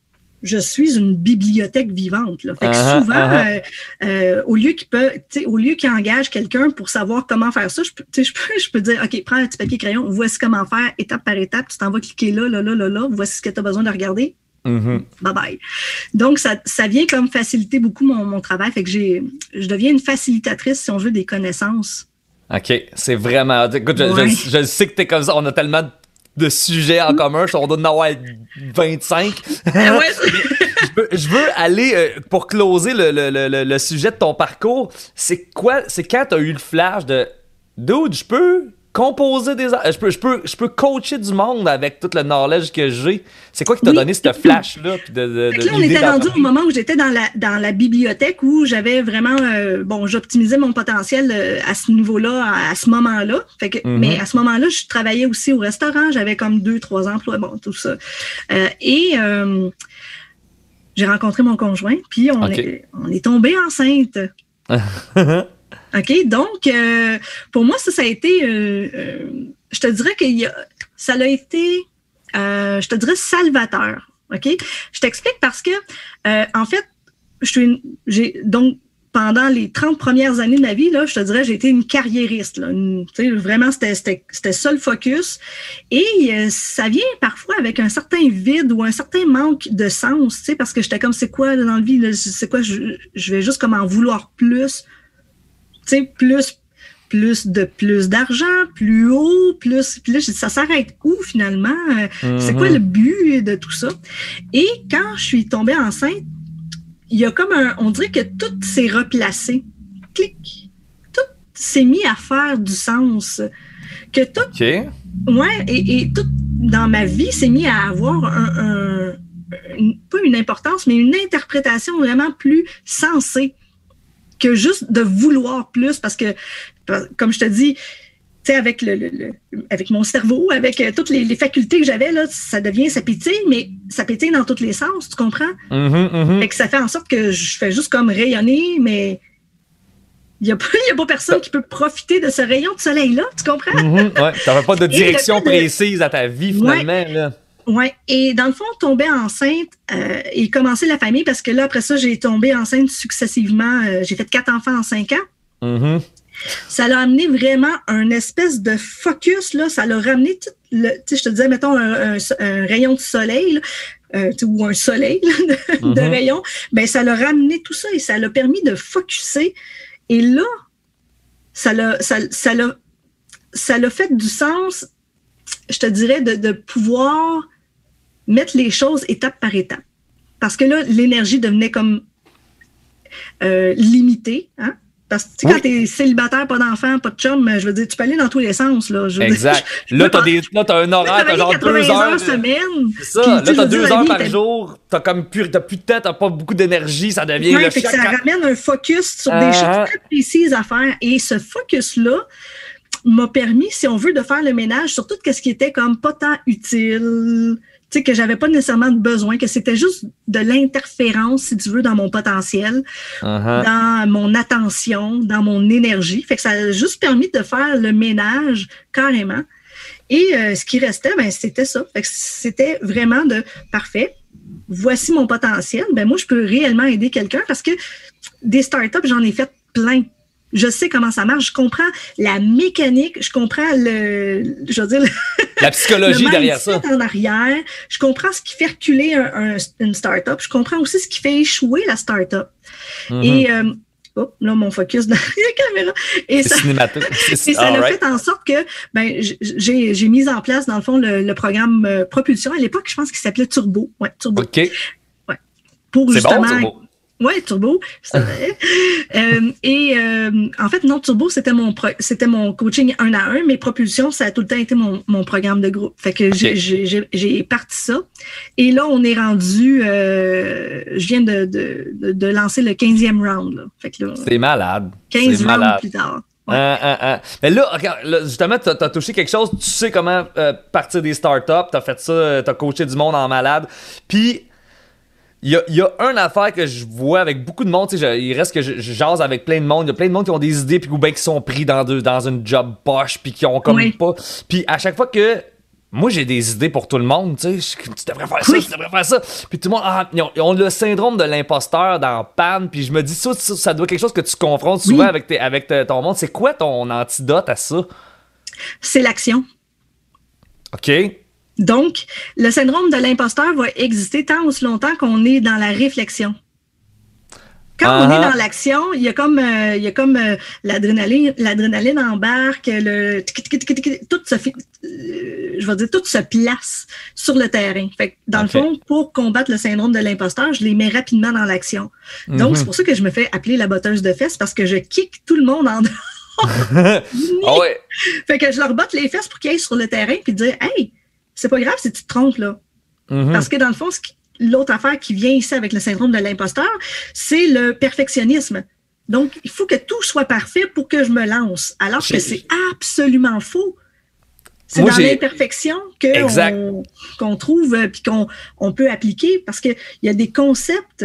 je suis une bibliothèque vivante. Là. Fait que Uh-huh, souvent, uh-huh. euh, euh, au lieu qu'ils peut, tu sais, au lieu qu'ils engagent quelqu'un pour savoir comment faire ça, je peux, tu sais, je peux, je peux dire, OK, prends un petit papier crayon, voici comment faire, étape par étape, tu t'en vas cliquer là, là, là, là, là, voici ce que tu as besoin de regarder. Mhm. Bye bye. Donc, ça, ça vient comme faciliter beaucoup mon, mon travail. Fait que j'ai, je deviens une facilitatrice, si on veut, des connaissances. OK, c'est vraiment... Écoute, je, Ouais. je, je sais que t'es comme ça. On a tellement de sujets en commun. On doit en avoir vingt-cinq. Ah ouais, je, veux, je veux aller, euh, pour closer le, le, le, le sujet de ton parcours, c'est quoi... C'est quand t'as eu le flash de... Dude, je peux composer des... Je peux, je, peux, je peux coacher du monde avec tout le knowledge que j'ai. C'est quoi qui t'a Oui. donné ce flash-là? Puis de, de, Fait de que là, on l'idée était rendu au d'entreprise? moment où j'étais dans la, dans la bibliothèque où j'avais vraiment, euh, bon, j'optimisais mon potentiel euh, à ce niveau-là, à, à ce moment-là. Fait que, Mhm. mais à ce moment-là, je travaillais aussi au restaurant. J'avais comme deux, trois emplois, bon, tout ça. Euh, et euh, j'ai rencontré mon conjoint, puis on, Ok. est, on est tombé enceinte. OK? Donc, euh, pour moi, ça, ça a été, euh, euh, je te dirais que ça a été, euh, je te dirais, salvateur. OK? Je t'explique parce que, euh, en fait, je suis une, j'ai, donc, pendant les trente premières années de ma vie, là, je te dirais, j'ai été une carriériste. Là. Une, vraiment, c'était, c'était, c'était ça le focus. Et euh, ça vient parfois avec un certain vide ou un certain manque de sens, parce que j'étais comme, c'est quoi là, dans la vie? Là, c'est quoi? Je, je vais juste comme en vouloir plus. Plus, plus de plus d'argent, plus haut, plus. Puis là, ça s'arrête où finalement? Mm-hmm. C'est quoi le but de tout ça? Et quand je suis tombée enceinte, il y a comme un, on dirait que tout s'est replacé. Clic. Tout s'est mis à faire du sens. Que tout. OK. Ouais, et, et tout dans ma vie s'est mis à avoir un, un, une, pas une importance, mais une interprétation vraiment plus sensée que juste de vouloir plus. Parce que, comme je te dis, tu sais, avec, le, le, le, avec mon cerveau, avec euh, toutes les, les facultés que j'avais, là, ça devient, ça pétille, mais ça pétille dans tous les sens, tu comprends? Mm-hmm, mm-hmm. Fait que ça fait en sorte que je fais juste comme rayonner, mais il n'y a, a pas personne qui peut profiter de ce rayon de soleil-là, tu comprends? Mm-hmm, ouais, tu n'avais pas de direction précise de... à ta vie, finalement. Ouais. Là. Oui, et dans le fond, tomber enceinte euh, et commencer la famille, parce que là, après ça, j'ai tombé enceinte successivement. Euh, j'ai fait quatre enfants en cinq ans. Mm-hmm. Ça l'a amené vraiment un espèce de focus, là. Ça l'a ramené, tout le, tu sais, je te disais, mettons, un, un, un rayon de soleil, là, euh, ou un soleil là, de, mm-hmm. de rayon. Ben, ça l'a ramené tout ça et ça l'a permis de focusser. Et là, ça l'a, ça, ça l'a, ça l'a fait du sens, je te dirais, de, de pouvoir mettre les choses étape par étape. Parce que là, l'énergie devenait comme euh, limitée, hein? Parce que oui. Quand t'es célibataire, pas d'enfant, pas de chum, je veux dire, tu peux aller dans tous les sens. Là, je exact. Dire, je, là, t'as, des, là, t'as un horaire, t'as genre deux heures. heures semaine. C'est ça. Puis, là, t'as deux heures par jour. T'as comme plus, t'as plus de tête, t'as pas beaucoup d'énergie. Ça devient ouais, le fait chaque... que ça ramène un focus sur uh-huh. des choses très précises à faire. Et ce focus-là m'a permis, si on veut, de faire le ménage sur tout ce qui était comme pas tant utile. Tu sais, que j'avais pas nécessairement de besoin, que c'était juste de l'interférence, si tu veux, dans mon potentiel, uh-huh. dans mon attention, dans mon énergie. Fait que ça a juste permis de faire le ménage carrément. Et euh, ce qui restait, ben c'était ça. Fait que c'était vraiment de parfait. Voici mon potentiel. Ben moi, je peux réellement aider quelqu'un parce que des startups, j'en ai fait plein. Je sais comment ça marche, je comprends la mécanique, je comprends le, je veux dire, la psychologie le derrière ça. En arrière, je comprends ce qui fait reculer un, un, une start-up, je comprends aussi ce qui fait échouer la start-up. Mm-hmm. Et euh, oh, là, mon focus dans la caméra. Et c'est ça, et ça a right. fait en sorte que ben, j'ai, j'ai mis en place, dans le fond, le, le programme euh, Propulsion. À l'époque, je pense qu'il s'appelait Turbo. Ouais, Turbo. OK. Ouais. Pour c'est justement. Bon, Turbo. Oui, Turbo, c'est vrai. euh, et euh, en fait, non, Turbo, c'était mon pro- c'était mon coaching un à un, mais Propulsion, ça a tout le temps été mon, mon programme de groupe. Fait que okay. j'ai, j'ai, j'ai parti ça. Et là, on est rendu, euh, je viens de, de, de, de lancer le quinzième round. Là. Fait que là, c'est malade. quinze c'est rounds malade. plus tard. Ouais. Ah, ah, ah. Mais là, regarde, là justement, tu as touché quelque chose, tu sais comment euh, partir des startups, tu as fait ça, tu as coaché du monde en malade. Puis, il y a, y a une affaire que je vois avec beaucoup de monde, tu sais, je, il reste que je, je jase avec plein de monde, il y a plein de monde qui ont des idées, puis ou bien qui sont pris dans, deux, dans une job poche, puis qui ont comme oui. pas. Puis à chaque fois que. Moi, j'ai des idées pour tout le monde, tu sais. Tu devrais faire ça, oui. tu devrais faire ça. Puis tout le monde, ah, ils, ont, ils ont le syndrome de l'imposteur dans panne. Puis je me dis, ça, ça, ça doit être quelque chose que tu confrontes souvent oui. avec, tes, avec te, ton monde. C'est quoi ton antidote à ça? C'est l'action. OK. Donc, le syndrome de l'imposteur va exister tant aussi longtemps qu'on est dans la réflexion. Quand uh-huh. on est dans l'action, il y a comme, euh, il y a comme euh, l'adrénaline, l'adrénaline embarque, le tout se fait, euh, je vais dire, tout se place sur le terrain. Fait que dans okay. le fond, pour combattre le syndrome de l'imposteur, je les mets rapidement dans l'action. Mm-hmm. Donc, c'est pour ça que je me fais appeler la botteuse de fesses, parce que je kick tout le monde en dehors. oh ouais. Fait que je leur botte les fesses pour qu'ils aillent sur le terrain puis dire, hey, c'est pas grave si tu te trompes, là. Mm-hmm. Parce que dans le fond, ce qui, l'autre affaire qui vient ici avec le syndrome de l'imposteur, c'est le perfectionnisme. Donc, il faut que tout soit parfait pour que je me lance. Alors j'ai... que c'est absolument faux. C'est Moi, dans j'ai... l'imperfection que on, qu'on trouve et qu'on on peut appliquer, parce qu'il y a des concepts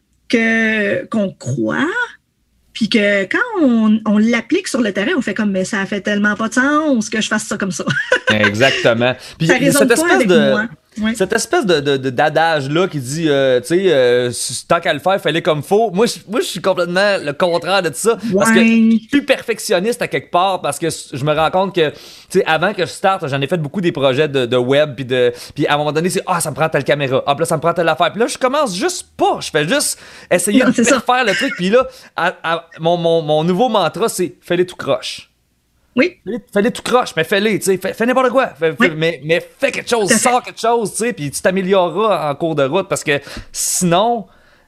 que, qu'on croit, puis que quand on, on l'applique sur le terrain, on fait comme, mais ça fait tellement pas de sens que je fasse ça comme ça. Exactement. Puis ça résonne cette pas espèce avec de... moi. Ouais. cette espèce de, de, de d'adage-là qui dit, euh, tu sais, euh, tant qu'à le faire, fallait comme faut. Moi, je, moi, je suis complètement le contraire de ça. Ouais. Parce que je suis plus perfectionniste à quelque part, parce que je me rends compte que, tu sais, avant que je starte, j'en ai fait beaucoup des projets de, de web, puis de, puis à un moment donné, c'est, ah, ça me prend telle caméra, ah, puis là, ça me prend telle affaire. Puis là, je commence juste pas. Je fais juste essayer Non, de ça. faire le truc. Puis là, à, à, mon, mon, mon nouveau mantra, c'est, fais-les tout croche. Oui. Fais-les tout croche, mais fais-les, tu sais, fais, fais n'importe quoi. Fais, Oui. fais, mais, mais fais quelque chose, Tout à fait. sors quelque chose, tu sais, puis tu t'amélioreras en cours de route parce que sinon,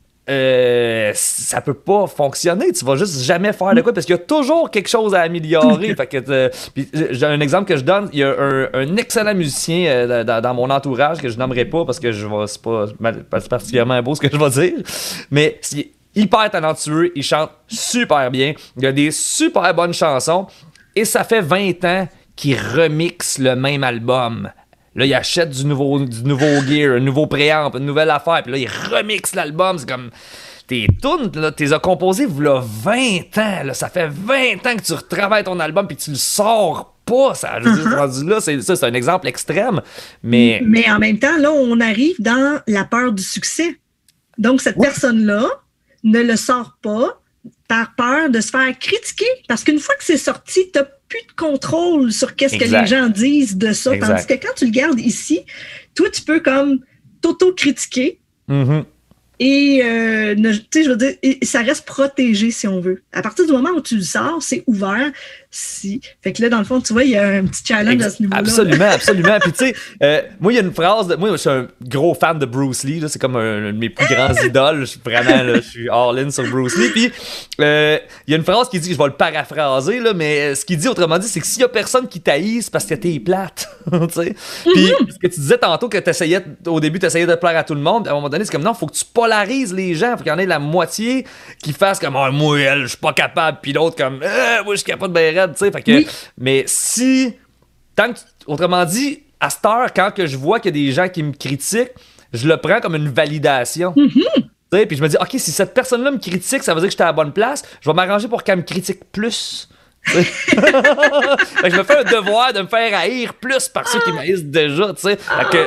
euh, ça peut pas fonctionner. Tu vas juste jamais faire de quoi parce qu'il y a toujours quelque chose à améliorer. Fait que, euh, puis, j'ai un exemple que je donne. Il y a un, un excellent musicien euh, dans, dans mon entourage que je nommerai pas parce que je vais, c'est pas, pas particulièrement beau ce que je vais dire, mais c'est hyper talentueux, il chante super bien, il a des super bonnes chansons. Et ça fait vingt ans qu'il remixe le même album. Là, il achète du nouveau, du nouveau gear, un nouveau préamp, une nouvelle affaire. Puis là, il remixe l'album. C'est comme... Tes tunes, là, tu les as composées v'là vingt ans. Là. Ça fait vingt ans que tu retravailles ton album puis tu le sors pas. Ça, je veux dire, Uh-huh. rendu là, c'est, ça, c'est un exemple extrême. Mais... Mais en même temps, là, on arrive dans la peur du succès. Donc, cette Oui. personne-là ne le sort pas par peur de se faire critiquer. Parce qu'une fois que c'est sorti, tu n'as plus de contrôle sur qu'est-ce Exact. que les gens disent de ça. Exact. Tandis que quand tu le gardes ici, toi, tu peux comme t'auto-critiquer. Mm-hmm. Et, euh, ne- tu sais, je veux dire, et ça reste protégé si on veut. À partir du moment où tu le sors, c'est ouvert. Si... Fait que là, dans le fond, tu vois, il y a un petit challenge Ex- à ce niveau-là. Absolument, absolument. Puis tu sais, euh, moi, il y a une phrase de... Moi, je suis un gros fan de Bruce Lee. Là. C'est comme un, un de mes plus grands idoles. Je suis vraiment, là, je suis all-in sur Bruce Lee. Puis euh, il y a une phrase qui dit, je vais le paraphraser, là, mais ce qu'il dit, autrement dit, c'est que s'il y a personne qui t'haïsse, c'est parce que t'es plate. Tu sais. Puis ce que tu disais tantôt, que t'essayais, au début, tu essayais de plaire à tout le monde. À un moment donné, c'est comme, non, faut que tu polarises les gens. Faut qu'il y en ait la moitié qui fassent comme, oh, moi, elle, je suis pas capable. Puis l'autre, comme, euh, moi, je suis capable de bien raide. Tu sais. Fait que, Oui. mais si, tant que, autrement dit, à cette heure, quand que je vois qu'il y a des gens qui me critiquent, je le prends comme une validation. Mm-hmm. Tu sais, puis je me dis, OK, si cette personne-là me critique, ça veut dire que j'étais à la bonne place. Je vais m'arranger pour qu'elle me critique plus. Tu sais. Fait que je me fais un devoir de me faire haïr plus par ceux qui m'haïssent déjà. Tu sais. Fait que,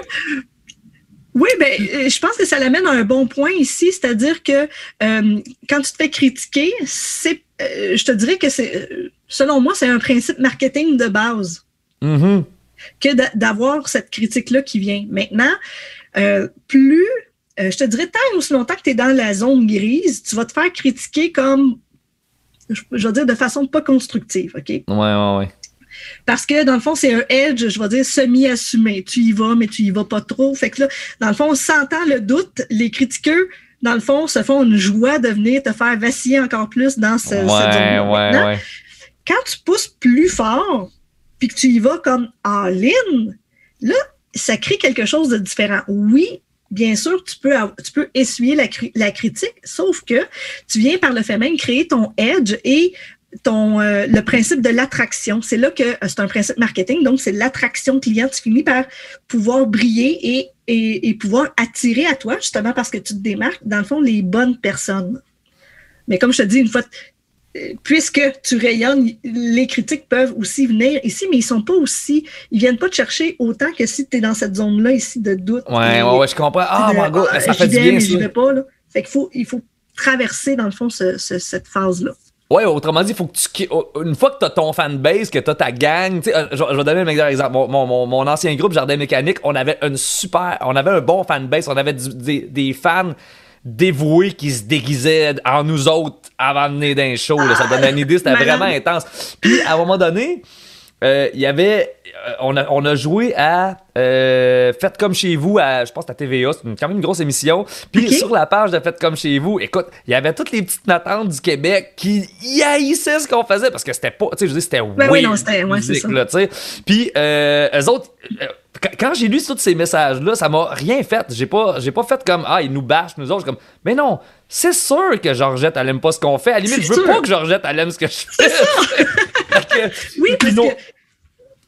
Oui, ben, euh, je pense que ça l'amène à un bon point ici, c'est-à-dire que euh, quand tu te fais critiquer, c'est, euh, je te dirais que c'est, euh, selon moi, c'est un principe marketing de base mm-hmm. que d'a- d'avoir cette critique-là qui vient. Maintenant, euh, plus, euh, je te dirais, tant et aussi longtemps que tu es dans la zone grise, tu vas te faire critiquer comme, je, je veux dire, de façon pas constructive, OK? Ouais, ouais, ouais. Parce que, dans le fond, c'est un edge, je vais dire, semi-assumé. Tu y vas, mais tu y vas pas trop. Fait que là, dans le fond, sentant le doute, les critiqueurs, dans le fond, se font une joie de venir te faire vaciller encore plus dans ce, Ouais, cette zone-là. ouais, Maintenant, ouais. quand tu pousses plus fort, puis que tu y vas comme all-in, là, ça crée quelque chose de différent. Oui, bien sûr, tu peux, av- tu peux essuyer la, cri- la critique, sauf que tu viens par le fait même créer ton edge et ton, euh, le principe de l'attraction. C'est là que euh, c'est un principe marketing, donc c'est l'attraction client. Tu finis par pouvoir briller et, et, et pouvoir attirer à toi, justement parce que tu te démarques, dans le fond, les bonnes personnes. Mais comme je te dis, une fois, euh, puisque tu rayonnes, les critiques peuvent aussi venir ici, mais ils sont pas aussi, ils viennent pas te chercher autant que si tu es dans cette zone-là ici de doute. Ouais, et- ouais, ouais, je comprends. Ah, de, mon gars, ah, ça fait j'y du vais, bien, mais j'y ça. vais pas, là. Fait qu'il faut, il faut traverser, dans le fond, ce, ce, cette phase-là. Ouais, autrement dit, il faut que tu. Une fois que t'as ton fanbase, que t'as ta gang, tu sais, euh, je, je vais donner un meilleur exemple. Mon, mon, mon, mon ancien groupe, Jardin Mécanique, on avait une super. On avait un bon fanbase, on avait du- des, des fans dévoués qui se déguisaient en nous autres avant de venir d'un show. Là. Ça donnait une idée, c'était malade. vraiment intense. Puis, à un moment donné, euh, il y avait. euh, on, a, on a joué à euh, Faites comme chez vous, à, je pense que à T V A, c'est une- quand même une grosse émission. Puis Ok. sur la page de Faites comme chez vous, écoute, il y avait toutes les petites natantes du Québec qui y haïssaient ce qu'on faisait parce que c'était pas, tu sais, je veux dire, c'était Ben oui, weird, non, c'était- ouais, c'est musique, ça. là, tu sais. Puis euh, eux autres, euh, quand, quand j'ai lu tous ces messages-là, ça m'a rien fait. J'ai pas, j'ai pas fait comme, ah, ils nous bâchent, nous autres. Je suis comme, mais non, c'est sûr que Georgette, elle aime pas ce qu'on fait. À la limite, C'est je veux sûr. pas que Georgette, elle aime ce que je fais. Fait que- Oui, puis parce non- que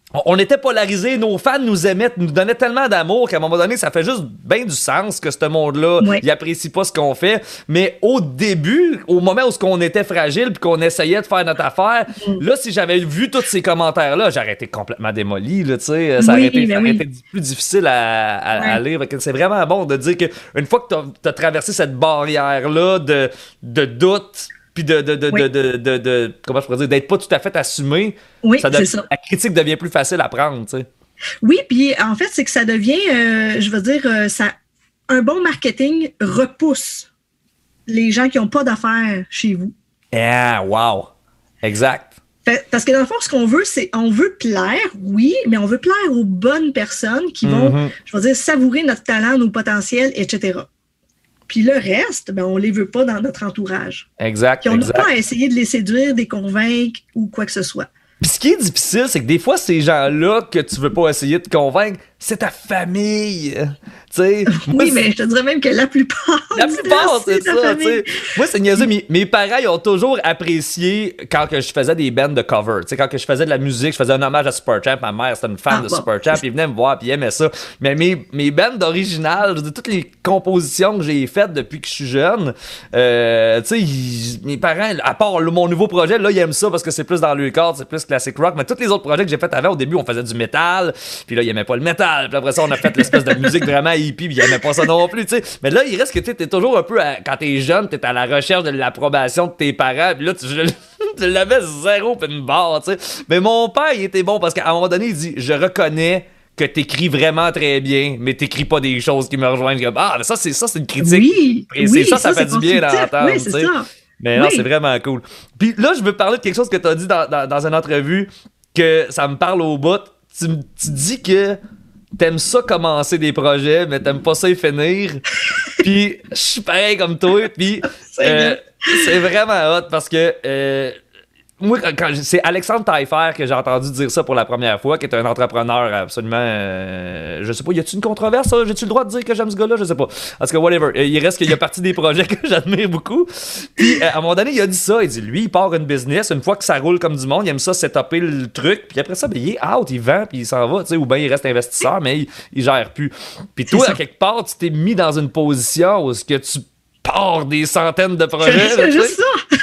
on était polarisés, nos fans nous aimaient, nous donnaient tellement d'amour qu'à un moment donné, ça fait juste bien du sens que ce monde-là, ouais. il apprécie pas ce qu'on fait. Mais au début, au moment où on était fragile puis qu'on essayait de faire notre affaire, mm. là, si j'avais vu tous ces commentaires-là, j'aurais été complètement démoli, là, tu sais. Ça, oui, aurait été, ça aurait oui. été plus difficile à, à, ouais. à lire. C'est vraiment bon de dire qu'une fois que tu as traversé cette barrière-là de, de doute, puis de, de, de, oui. de, de, de, de, comment je pourrais dire, d'être pas tout à fait assumé, oui, ça devient, ça. La critique devient plus facile à prendre, tu sais. Oui, puis en fait, c'est que ça devient, euh, je veux dire, euh, ça, un bon marketing repousse les gens qui n'ont pas d'affaires chez vous. Ah, wow! Exact. Fait, parce que dans le fond, ce qu'on veut, c'est, on veut plaire, oui, mais on veut plaire aux bonnes personnes qui vont, mm-hmm. je veux dire, savourer notre talent, nos potentiels, et cetera. Puis le reste, ben, on ne les veut pas dans notre entourage. Exact. Puis on n'a exact. pas à essayer de les séduire, de les convaincre ou quoi que ce soit. Puis ce qui est difficile, c'est que des fois, ces gens-là que tu veux pas essayer de convaincre, c'est ta famille. T'sais, oui, moi, mais je te dirais même que la plupart. La plupart, c'est, c'est ça. T'sais. Moi, c'est niaiseux. Mes, mes parents, ils ont toujours apprécié quand que je faisais des bands de cover. T'sais, quand que je faisais de la musique, je faisais un hommage à Supertramp. Ma mère, c'était une fan ah, de bon. Supertramp. Ils venaient me voir, puis ils aimaient ça. Mais mes, mes bands d'original, toutes les compositions que j'ai faites depuis que je suis jeune, euh, tu sais, mes parents, à part le, mon nouveau projet, là, ils aiment ça parce que c'est plus dans le cadre, c'est plus classic rock. Mais tous les autres projets que j'ai fait avant, au début, on faisait du métal. Puis là, ils aimaient pas le métal. Puis après ça, on a fait l'espèce de musique vraiment hippie, puis ils aimaient pas ça non plus, tu sais. Mais là, il reste que tu es toujours un peu, à, quand t'es jeune, t'es à la recherche de l'approbation de tes parents, puis là, tu, je, je l'avais zéro puis une barre, tu sais. Mais mon père, il était bon parce qu'à un moment donné, il dit, je reconnais que t'écris vraiment très bien, mais t'écris pas des choses qui me rejoignent. Comme, ah, mais ça, c'est ça, c'est une critique. Oui, et oui, ça, ça, ça fait du bien d'entendre, oui, tu sais. Mais non, oui. c'est vraiment cool. Puis là, je veux parler de quelque chose que t'as dit dans, dans, dans une entrevue, que ça me parle au bout. Tu, tu dis que t'aimes ça commencer des projets, mais t'aimes pas ça y finir. Puis je suis pareil comme toi. Puis euh, c'est vraiment hot parce que euh, moi, quand, quand c'est Alexandre Taillefer que j'ai entendu dire ça pour la première fois, qui est un entrepreneur absolument... Euh, je sais pas, y a-tu une controverse? Ça? J'ai-tu le droit de dire que j'aime ce gars-là? Je sais pas. Parce que whatever. Il reste qu'il y a partie des projets que j'admire beaucoup. Puis à un moment donné, il a dit ça. Il dit, lui, il part une business. Une fois que ça roule comme du monde, il aime ça setuper le truc. Puis après ça, ben, il est out, il vend, puis il s'en va. Tu sais, ou bien il reste investisseur, mais il, il gère plus. Puis toi, à quelque part, tu t'es mis dans une position où que tu pars des centaines de projets. C'est juste ça.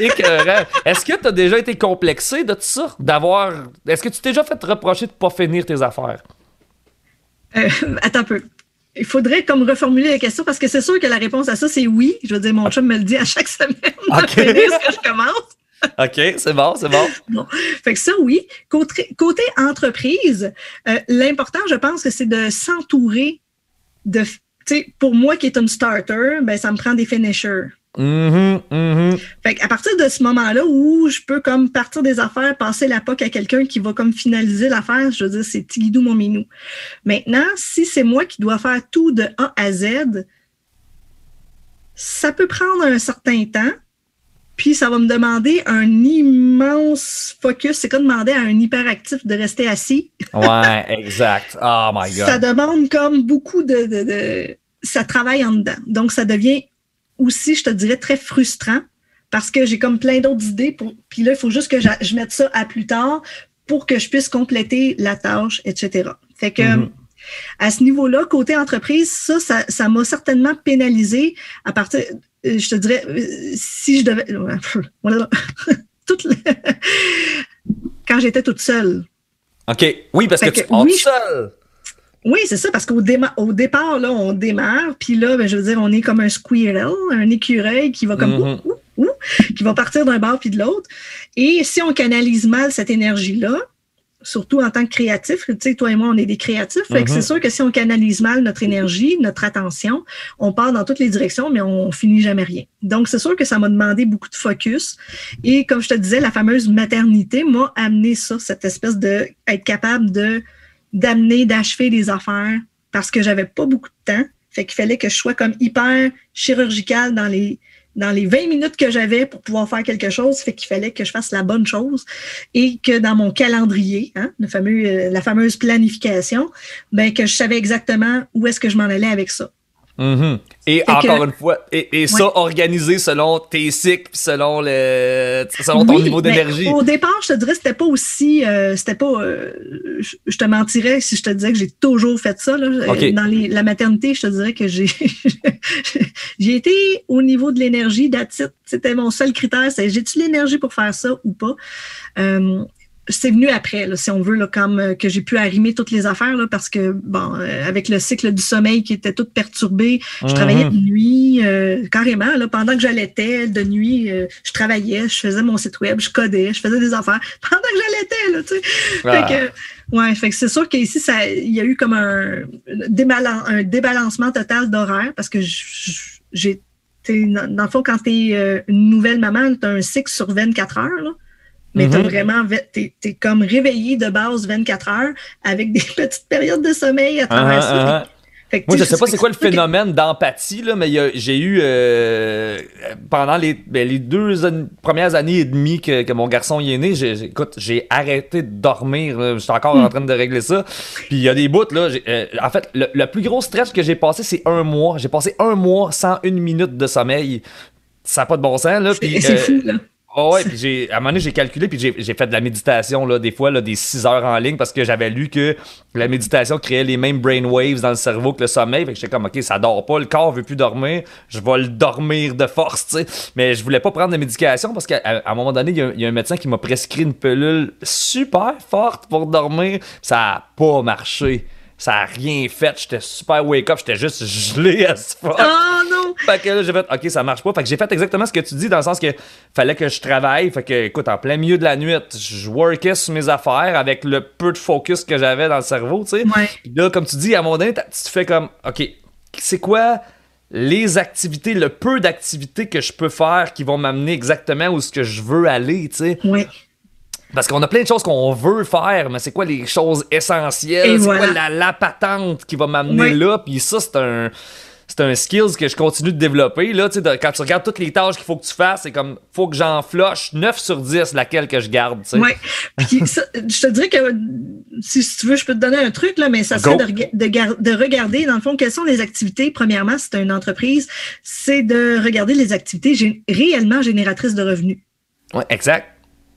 Est-ce que tu as déjà été complexé de tout ça? D'avoir. Est-ce que tu t'es déjà fait te reprocher de ne pas finir tes affaires? Euh, attends un peu. Il faudrait comme reformuler la question parce que c'est sûr que la réponse à ça, c'est oui. Je veux dire, mon chum me le dit à chaque semaine. Okay. De finir ce que je commence. OK, c'est bon, c'est bon. Bon. Fait que ça, oui. Côté, côté entreprise, euh, l'important, je pense que c'est de s'entourer de. Tu sais, pour moi qui est une starter, ben, ça me prend des finishers. Mm-hmm, mm-hmm. Fait qu'à partir de ce moment-là où je peux comme partir des affaires, passer la P O C à quelqu'un qui va comme finaliser l'affaire, je veux dire, c'est Tigidou mon minou. Maintenant, si c'est moi qui dois faire tout de A à Z, ça peut prendre un certain temps, puis ça va me demander un immense focus. C'est comme demander à un hyperactif de rester assis. Ouais, exact. Oh my God. Ça demande comme beaucoup de, de, de... Ça travaille en dedans. Donc, ça devient aussi, je te dirais, très frustrant parce que j'ai comme plein d'autres idées. Pour... Puis là, il faut juste que je mette ça à plus tard pour que je puisse compléter la tâche, et cetera. Fait que, mm-hmm. à ce niveau-là, côté entreprise, ça, ça, ça m'a certainement pénalisé à partir, je te dirais, si je devais... toute le... Quand j'étais toute seule. OK. Oui, parce que, que tu pars oui, toute seule. Oui, c'est ça, parce qu'au déma- au départ, là, on démarre, puis là, ben, je veux dire, on est comme un squirrel, un écureuil qui va comme mm-hmm. ouh, ouh, ouh, qui va partir d'un bord puis de l'autre. Et si on canalise mal cette énergie-là, surtout en tant que créatif, tu sais, toi et moi, on est des créatifs, fait mm-hmm. que c'est sûr que si on canalise mal notre énergie, notre attention, on part dans toutes les directions, mais on finit jamais rien. Donc, c'est sûr que ça m'a demandé beaucoup de focus. Et comme je te disais, la fameuse maternité m'a amené ça, cette espèce de être capable de d'amener, d'achever des affaires parce que j'avais pas beaucoup de temps. Fait qu'il fallait que je sois comme hyper chirurgicale dans les, dans les vingt minutes que j'avais pour pouvoir faire quelque chose. Fait qu'il fallait que je fasse la bonne chose et que dans mon calendrier, hein, le fameux, euh, la fameuse planification, ben, que je savais exactement où est-ce que je m'en allais avec ça. Mm-hmm. Et fait encore que, une fois, et, et ouais. ça organisé selon tes cycles, selon le, selon ton oui, niveau d'énergie. Au départ, je te dirais, c'était pas aussi, euh, c'était pas, euh, je, je te mentirais si je te disais que j'ai toujours fait ça. Là. Okay. Dans les, la maternité, je te dirais que j'ai, j'ai été au niveau de l'énergie. C'était mon seul critère, c'est j'ai-tu l'énergie pour faire ça ou pas. Euh, C'est venu après, là, si on veut, là, comme euh, que j'ai pu arrimer toutes les affaires, là, parce que, bon, euh, avec le cycle du sommeil qui était tout perturbé, je mm-hmm. travaillais de nuit, euh, carrément, là, pendant que j'allaitais, de nuit, euh, je travaillais, je faisais mon site web, je codais, je faisais des affaires pendant que j'allaitais, là, tu sais. Ah. Fait que, ouais, fait que c'est sûr qu'ici, ça, il y a eu comme un, débalan- un débalancement total d'horaire, parce que j'ai, dans le fond, quand t'es euh, une nouvelle maman, t'as un cycle sur vingt-quatre heures, là. Mais t'as mm-hmm. vraiment, t'es, t'es comme réveillé de base vingt-quatre heures avec des petites périodes de sommeil à travers uh-huh, ça. Uh-huh. Fait que, moi, je sais pas c'est quoi le phénomène que... d'empathie, là, mais y a, j'ai eu, euh, pendant les, ben, les deux an, premières années et demie que, que mon garçon y est né, j'ai, écoute, j'ai arrêté de dormir. Je suis encore mm. en train de régler ça. Puis il y a des bouts, là. Euh, en fait, le, le plus gros stretch que j'ai passé, c'est un mois. J'ai passé un mois sans une minute de sommeil. Ça n'a pas de bon sens, là. Puis, c'est euh, fou, là. Oh ouais, puis j'ai, à un moment donné, j'ai calculé, puis j'ai, j'ai fait de la méditation, là, des fois, là, des six heures en ligne, parce que j'avais lu que la méditation créait les mêmes brainwaves dans le cerveau que le sommeil. Fait que j'étais comme, OK, ça dort pas, le corps veut plus dormir, je vais le dormir de force, tu sais. Mais je voulais pas prendre de médication parce qu'à à un moment donné, il y, y a un médecin qui m'a prescrit une pilule super forte pour dormir. Ça a pas marché. Ça a rien fait, j'étais super wake up, j'étais juste gelé à ce fuck. Oh non! Fait que là, j'ai fait, OK, ça marche pas. Fait que j'ai fait exactement ce que tu dis, dans le sens que fallait que je travaille. Fait que, écoute, en plein milieu de la nuit, je workais sur mes affaires avec le peu de focus que j'avais dans le cerveau, tu sais. Ouais. Puis là, comme tu dis, à un moment donné, tu te fais comme, OK, c'est quoi les activités, le peu d'activités que je peux faire qui vont m'amener exactement où ce que je veux aller, tu sais. Oui. Parce qu'on a plein de choses qu'on veut faire, mais c'est quoi les choses essentielles? Et c'est voilà. quoi la, la patente qui va m'amener oui. là? Puis ça, c'est un, c'est un skills que je continue de développer. Là, de, quand tu regardes toutes les tâches qu'il faut que tu fasses, c'est comme, faut que j'en flush neuf sur dix laquelle que je garde. Oui. Puis ça, je te dirais que si tu veux, je peux te donner un truc, là, mais ça serait de, de, de regarder, dans le fond, quelles sont les activités. Premièrement, si tu as une entreprise, c'est de regarder les activités gé- réellement génératrices de revenus. Oui, exact.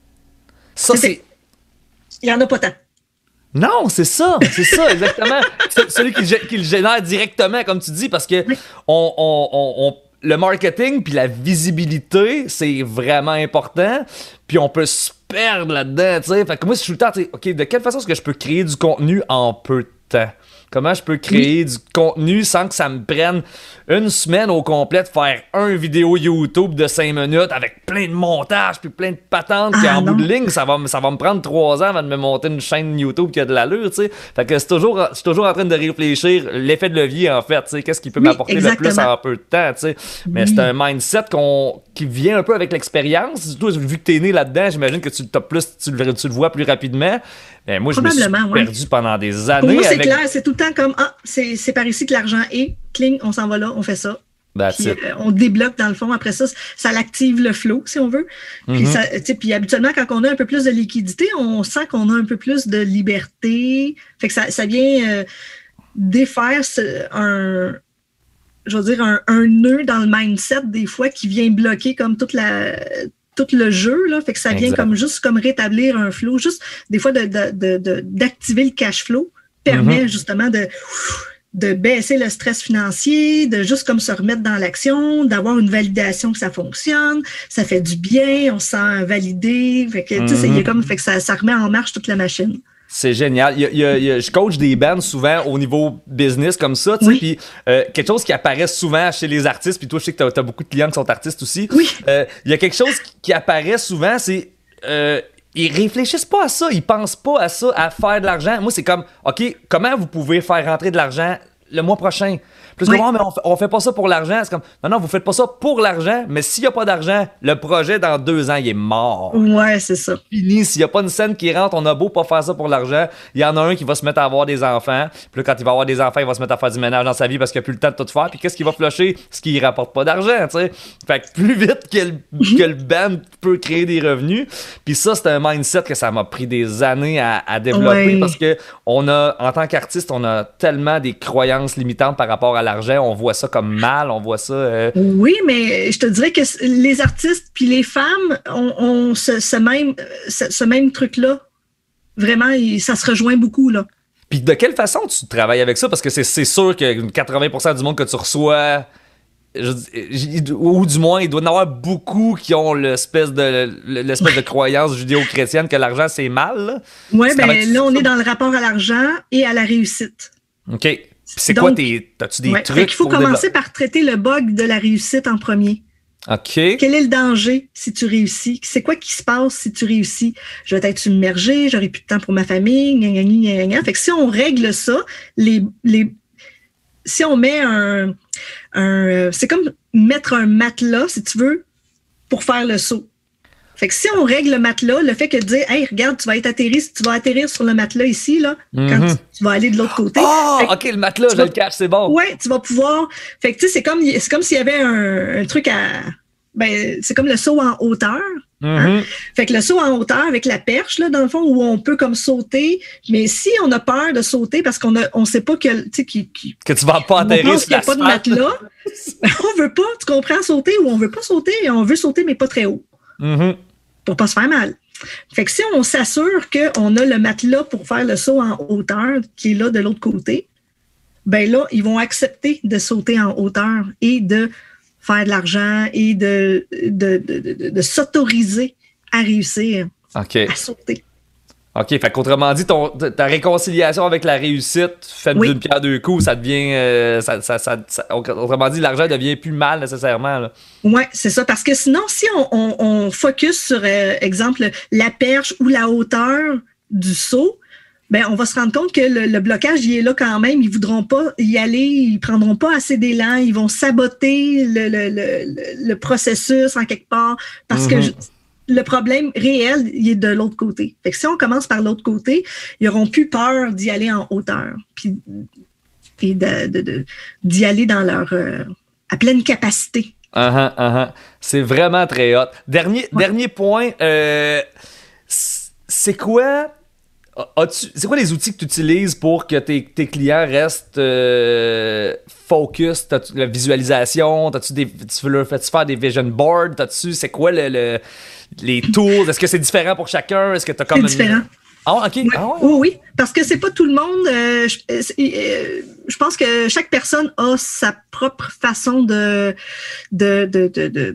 Ça, c'est, c'est... Il n'y en a pas tant. Non, c'est ça, c'est ça, exactement. C'est celui qui, qui le génère directement, comme tu dis, parce que oui. on, on, on, on, le marketing puis la visibilité, c'est vraiment important. Puis on peut se perdre là-dedans, tu sais. Fait que moi, je suis tout le temps, OK, de quelle façon est-ce que je peux créer du contenu en peu de temps? Comment je peux créer oui. du contenu sans que ça me prenne une semaine au complet de faire un vidéo YouTube de cinq minutes avec plein de montages puis plein de patentes ah, qui en non. bout de ligne, ça va, ça va me prendre trois ans avant de me monter une chaîne YouTube qui a de l'allure, tu sais. Fait que c'est toujours, je suis toujours en train de réfléchir l'effet de levier, en fait, tu sais. Qu'est-ce qui peut oui, m'apporter exactement. le plus en peu de temps, tu sais. Mais oui. c'est un mindset qu'on, qui vient un peu avec l'expérience. Toi, vu que t'es né là-dedans, j'imagine que tu, t'as plus, tu, le, tu le vois plus rapidement. Mais moi, je me suis ouais. perdu pendant des années. Pour moi, c'est avec... clair, c'est tout le temps comme ah, c'est, c'est par ici que l'argent est. Cling, on s'en va là, on fait ça. Puis, euh, on débloque dans le fond. Après ça, ça l'active le flow, si on veut. Puis, mm-hmm. ça, puis habituellement, quand on a un peu plus de liquidité, on sent qu'on a un peu plus de liberté. Fait que ça, ça vient euh, défaire ce, un, je veux dire, un, un nœud dans le mindset des fois qui vient bloquer comme toute la tout le jeu, là, fait que ça vient exact. comme juste comme rétablir un flow, juste des fois de, de, de, de, d'activer le cash flow permet mm-hmm. justement de, de baisser le stress financier, de juste comme se remettre dans l'action, d'avoir une validation que ça fonctionne, ça fait du bien, on se sent validé, fait que mm-hmm. tu sais, il y a comme fait que ça, ça remet en marche toute la machine. C'est génial. Il y a, il y a, il y a, je coach des bands souvent au niveau business comme ça, tu sais, oui. puis euh, quelque chose qui apparaît souvent chez les artistes, puis toi, je sais que tu as beaucoup de clients qui sont artistes aussi. Oui. Euh, il y a quelque chose qui apparaît souvent, c'est euh, ils réfléchissent pas à ça, ils pensent pas à ça, à faire de l'argent. Moi, c'est comme, OK, comment vous pouvez faire rentrer de l'argent le mois prochain? Plus oui. que oh, mais on fait, on fait pas ça pour l'argent. C'est comme, non, non, vous faites pas ça pour l'argent, mais s'il y a pas d'argent, le projet dans deux ans, il est mort. Ouais, c'est ça. Fini. S'il y a pas une scène qui rentre, on a beau pas faire ça pour l'argent, il y en a un qui va se mettre à avoir des enfants. Puis là, quand il va avoir des enfants, il va se mettre à faire du ménage dans sa vie parce qu'il a plus le temps de tout faire. Puis qu'est-ce qu'il va flusher? Ce qui rapporte pas d'argent, tu sais. Fait que plus vite que le, mm-hmm. que le band peut créer des revenus. Puis ça, c'est un mindset que ça m'a pris des années à, à développer ouais. parce que on a, en tant qu'artiste, on a tellement des croyances croyances limitantes par rapport à l'argent. On voit ça comme mal, on voit ça... Euh... Oui, mais je te dirais que les artistes puis les femmes ont, ont ce, ce, même, ce, ce même truc-là. Vraiment, ça se rejoint beaucoup, là. Puis de quelle façon tu travailles avec ça? Parce que c'est, c'est sûr que quatre-vingts pour cent du monde que tu reçois... Je, ou du moins, il doit y en avoir beaucoup qui ont l'espèce de, l'espèce de croyance judéo-chrétienne que l'argent, c'est mal. Oui, bien là, on est dans le rapport à l'argent et à la réussite. OK. Puis c'est Donc, quoi tes... As-tu des ouais, trucs? Il faut commencer développer? Par traiter le bug de la réussite en premier. OK. Quel est le danger si tu réussis? C'est quoi qui se passe si tu réussis? Je vais être submergé, j'aurai plus de temps pour ma famille, gna, gna, gna, gna. Fait que si on règle ça, les... les si on met un, un... C'est comme mettre un matelas, si tu veux, pour faire le saut. Fait que si on règle le matelas, le fait que de dire, hey, regarde, tu vas être atterri, tu vas atterrir sur le matelas ici, là, mm-hmm. quand tu, tu vas aller de l'autre côté. Oh, OK, le matelas, je vas, le cache, c'est bon. Ouais, tu vas pouvoir. Fait que, tu sais, c'est comme, c'est comme s'il y avait un, un truc à. Ben, c'est comme le saut en hauteur. Mm-hmm. Hein? Fait que le saut en hauteur avec la perche, là, dans le fond, où on peut comme sauter. Mais si on a peur de sauter parce qu'on a, on sait pas que, tu sais, qui, qui, que tu vas pas atterrir sur la pas de matelas, on veut pas, tu comprends, sauter ou on veut pas sauter, on veut sauter, mais pas très haut. Mm-hmm. Pour pas se faire mal. Fait que si on s'assure qu'on a le matelas pour faire le saut en hauteur qui est là de l'autre côté, ben là, ils vont accepter de sauter en hauteur et de faire de l'argent et de, de, de, de, de s'autoriser à réussir, okay. à sauter. OK, fait qu'autrement dit, ton, ta réconciliation avec la réussite, faite oui. d'une pierre deux coups, ça devient... Euh, ça, ça, ça, ça, autrement dit, l'argent devient plus mal nécessairement. Oui, c'est ça. Parce que sinon, si on, on, on focus sur, euh, exemple, la perche ou la hauteur du saut, ben on va se rendre compte que le, le blocage, il est là quand même. Ils voudront pas y aller, ils prendront pas assez d'élan, ils vont saboter le, le, le, le processus en quelque part parce mm-hmm. que... Je, le problème réel, il est de l'autre côté. Fait que si on commence par l'autre côté, ils n'auront plus peur d'y aller en hauteur, puis et de, de, de, d'y aller dans leur euh, à pleine capacité. Uh-huh, uh-huh. C'est vraiment très hot. Dernier, ouais. dernier point, euh, c'est quoi... As-tu, c'est quoi les outils que tu utilises pour que tes, tes clients restent euh, focus? T'as-tu la visualisation? T'as-tu des, tu veux leur fais-tu faire des vision boards? T'as-tu, c'est quoi le, le, les tools? Est-ce que c'est différent pour chacun? Est-ce que t'as comme c'est une... différent. Ah, OK. Oui, ah, ouais. oui, oui, parce que c'est pas tout le monde. Euh, je, euh, je pense que chaque personne a sa propre façon de... de, de, de, de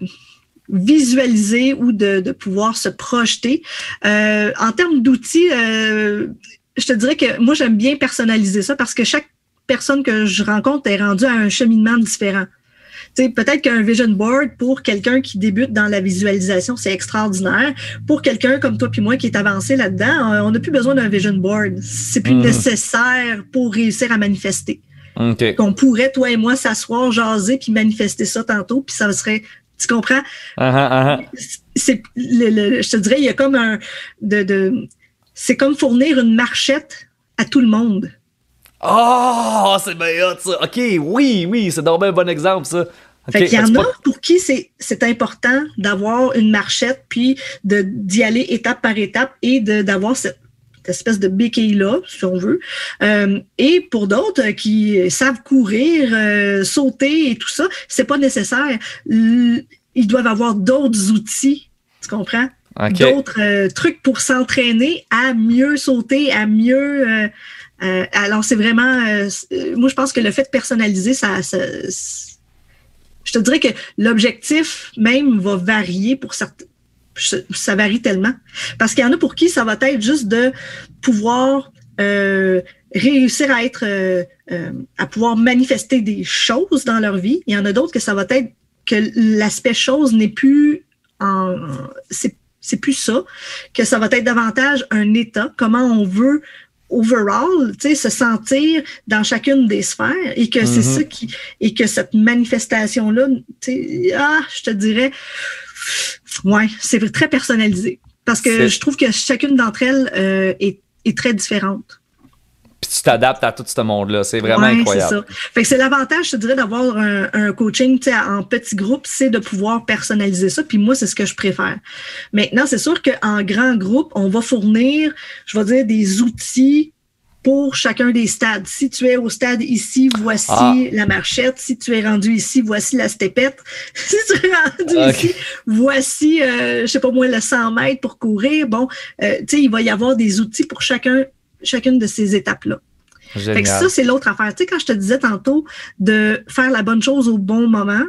visualiser ou de, de pouvoir se projeter. Euh, en termes d'outils, euh, je te dirais que moi, j'aime bien personnaliser ça parce que chaque personne que je rencontre est rendue à un cheminement différent. Tu sais, peut-être qu'un vision board pour quelqu'un qui débute dans la visualisation, c'est extraordinaire. Pour quelqu'un comme toi puis moi qui est avancé là-dedans, on n'a plus besoin d'un vision board. C'est plus mmh. nécessaire pour réussir à manifester. Okay. Qu'on pourrait, toi et moi, s'asseoir, jaser puis manifester ça tantôt, puis ça serait... Tu comprends? Uh-huh, uh-huh. C'est, le, le, je te dirais, il y a comme un... De, de, c'est comme fournir une marchette à tout le monde. Oh, c'est bien hot, ça. OK, oui, oui, c'est donc un bon exemple, ça. Okay. Fait qu'il y en a pas... pour qui c'est, c'est important d'avoir une marchette, puis de, d'y aller étape par étape et de, d'avoir cette espèce de béquille-là, si on veut. Euh, et pour d'autres qui savent courir, euh, sauter et tout ça, c'est pas nécessaire. L- ils doivent avoir d'autres outils, tu comprends? Okay. D'autres euh, trucs pour s'entraîner à mieux sauter, à mieux... Euh, euh, alors, c'est vraiment... Euh, moi, je pense que le fait de personnaliser, ça... ça je te dirais que l'objectif même va varier pour certains... Ça varie tellement. Parce qu'il y en a pour qui ça va être juste de pouvoir euh, réussir à être, euh, euh, à pouvoir manifester des choses dans leur vie. Il y en a d'autres que ça va être que l'aspect chose n'est plus en, c'est, c'est plus ça, que ça va être davantage un état, comment on veut overall, tu sais, se sentir dans chacune des sphères et que mm-hmm. c'est ça qui, et que cette manifestation-là, tu sais, ah, je te dirais, ouais, c'est très personnalisé. Parce que c'est... je trouve que chacune d'entre elles euh, est, est très différente. Puis tu t'adaptes à tout ce monde-là. C'est vraiment ouais, incroyable. C'est ça. Fait que c'est l'avantage, je te dirais, d'avoir un, un coaching en petit groupe, c'est de pouvoir personnaliser ça. Puis moi, c'est ce que je préfère. Maintenant, c'est sûr qu'en grand groupe, on va fournir, je vais dire, des outils pour chacun des stades. Si tu es au stade ici, voici ah. la marchette. Si tu es rendu ici, voici la stépette. Si tu es rendu okay. ici, voici, euh, je sais pas moi, le cent mètres pour courir. Bon, euh, tu sais, il va y avoir des outils pour chacun, chacune de ces étapes-là. Génial. Fait que ça, c'est l'autre affaire. Tu sais, quand je te disais tantôt de faire la bonne chose au bon moment,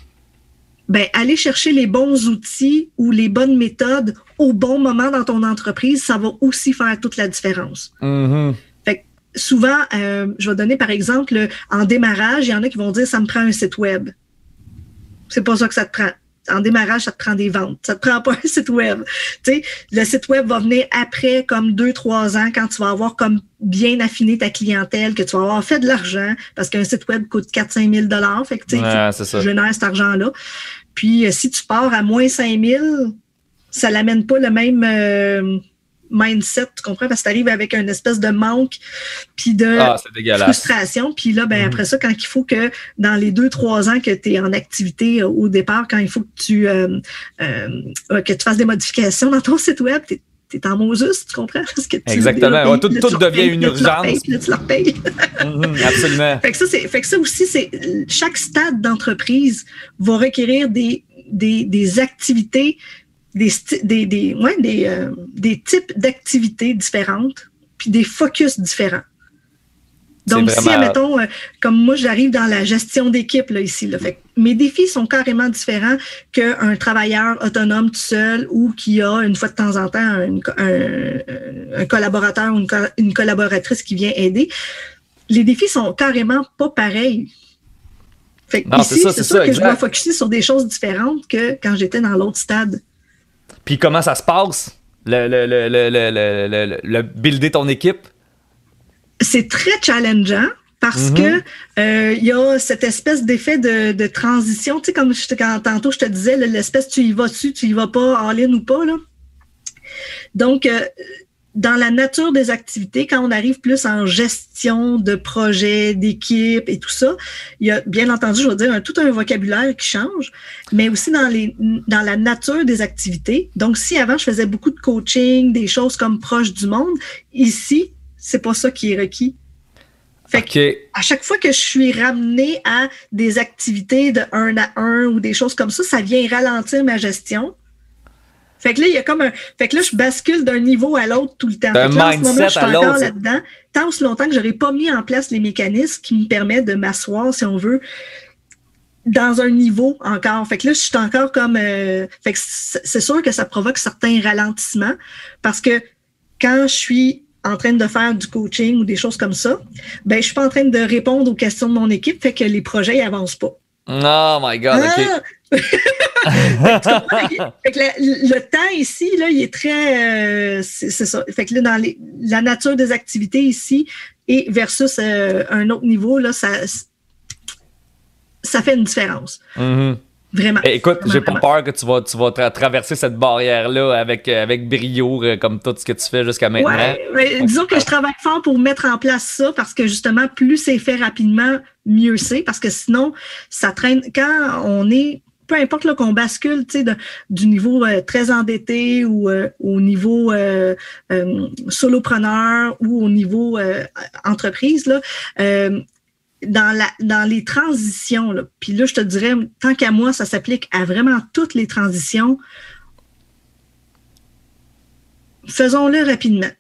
ben, aller chercher les bons outils ou les bonnes méthodes au bon moment dans ton entreprise, ça va aussi faire toute la différence. Mm-hmm. Fait que souvent, euh, je vais donner par exemple, en démarrage, il y en a qui vont dire ça me prend un site web. C'est pas ça que ça te prend. En démarrage, ça te prend des ventes. Ça te prend pas un site web. Tu sais, le site web va venir après, comme deux, trois ans, quand tu vas avoir comme bien affiné ta clientèle, que tu vas avoir fait de l'argent, parce qu'un site web coûte quatre à cinq mille dollars. Fait que tu sais, ouais, tu, tu génères cet argent-là. Puis, euh, si tu pars à moins cinq mille, ça l'amène pas le même euh, mindset, tu comprends? Parce que tu arrives avec une espèce de manque puis de ah, frustration. Puis là, ben, mm-hmm. après ça, quand il faut que dans les deux, trois ans que tu es en activité euh, au départ, quand il faut que tu euh, euh, que tu fasses des modifications dans ton site web, tu es en Moses, tu comprends? Parce que tu exactement. Payes, ouais, tout tout devient payes, une là, urgence. Tu, payes, là, tu leur payes. mm-hmm, absolument. Fait que ça, c'est, fait que ça aussi, c'est chaque stade d'entreprise va requérir des, des, des activités, des, des, des, ouais, des, euh, des types d'activités différentes, puis des focus différents. Donc, si, admettons, euh, comme moi, j'arrive dans la gestion d'équipe là, ici, là, fait que mes défis sont carrément différents qu'un travailleur autonome tout seul ou qui a, une fois de temps en temps, un, un, un collaborateur ou une, une collaboratrice qui vient aider. Les défis sont carrément pas pareils. Fait que non, ici, c'est, ça, c'est, c'est sûr ça, que exact. Je dois focusser sur des choses différentes que quand j'étais dans l'autre stade. Puis comment ça se passe, le, le, le, le, le, le, le, le builder ton équipe? C'est très challengeant parce mm-hmm. que euh, il y a cette espèce d'effet de, de transition. Tu sais, comme je te, quand, tantôt je te disais, là, l'espèce tu y vas dessus, tu y vas pas all-in ou pas. Là. Donc, euh, dans la nature des activités, quand on arrive plus en gestion de projets, d'équipes et tout ça, il y a bien entendu, je veux dire, un, tout un vocabulaire qui change, mais aussi dans, les, dans la nature des activités. Donc, si avant, je faisais beaucoup de coaching, des choses comme proche du monde, ici, c'est pas ça qui est requis. Fait okay. que à chaque fois que je suis ramenée à des activités de un à un ou des choses comme ça, ça vient ralentir ma gestion. Fait que là, il y a comme un. Fait que là, je bascule d'un niveau à l'autre tout le temps. Un fait que là, mindset en ce moment, je suis à encore l'autre. là-dedans. Tant aussi longtemps que j'aurais pas mis en place les mécanismes qui me permettent de m'asseoir, si on veut, dans un niveau encore. Fait que là, je suis encore comme. Euh, fait que c'est sûr que ça provoque certains ralentissements parce que quand je suis en train de faire du coaching ou des choses comme ça, ben je suis pas en train de répondre aux questions de mon équipe, fait que les projets ils avancent pas. Oh my God, ah! OK. Fait que la, le temps ici, là, il est très... Euh, c'est, c'est ça. Fait que là, dans les, la nature des activités ici et versus euh, un autre niveau, là, ça, ça fait une différence. Mm-hmm. Vraiment. Eh, écoute, vraiment, j'ai pas vraiment. peur que tu vas, tu vas tra- traverser cette barrière-là avec, avec brio, euh, comme tout ce que tu fais jusqu'à maintenant. Ouais, ouais, disons que je travaille fort pour mettre en place ça parce que justement, plus c'est fait rapidement, mieux c'est. Parce que sinon, ça traîne. Quand on est, peu importe là, qu'on bascule tu sais, de, du niveau euh, très endetté ou euh, au niveau euh, euh, solopreneur ou au niveau euh, entreprise, là, euh, Dans, la, dans les transitions, là, puis là, je te dirais, tant qu'à moi, ça s'applique à vraiment toutes les transitions. Faisons-le rapidement.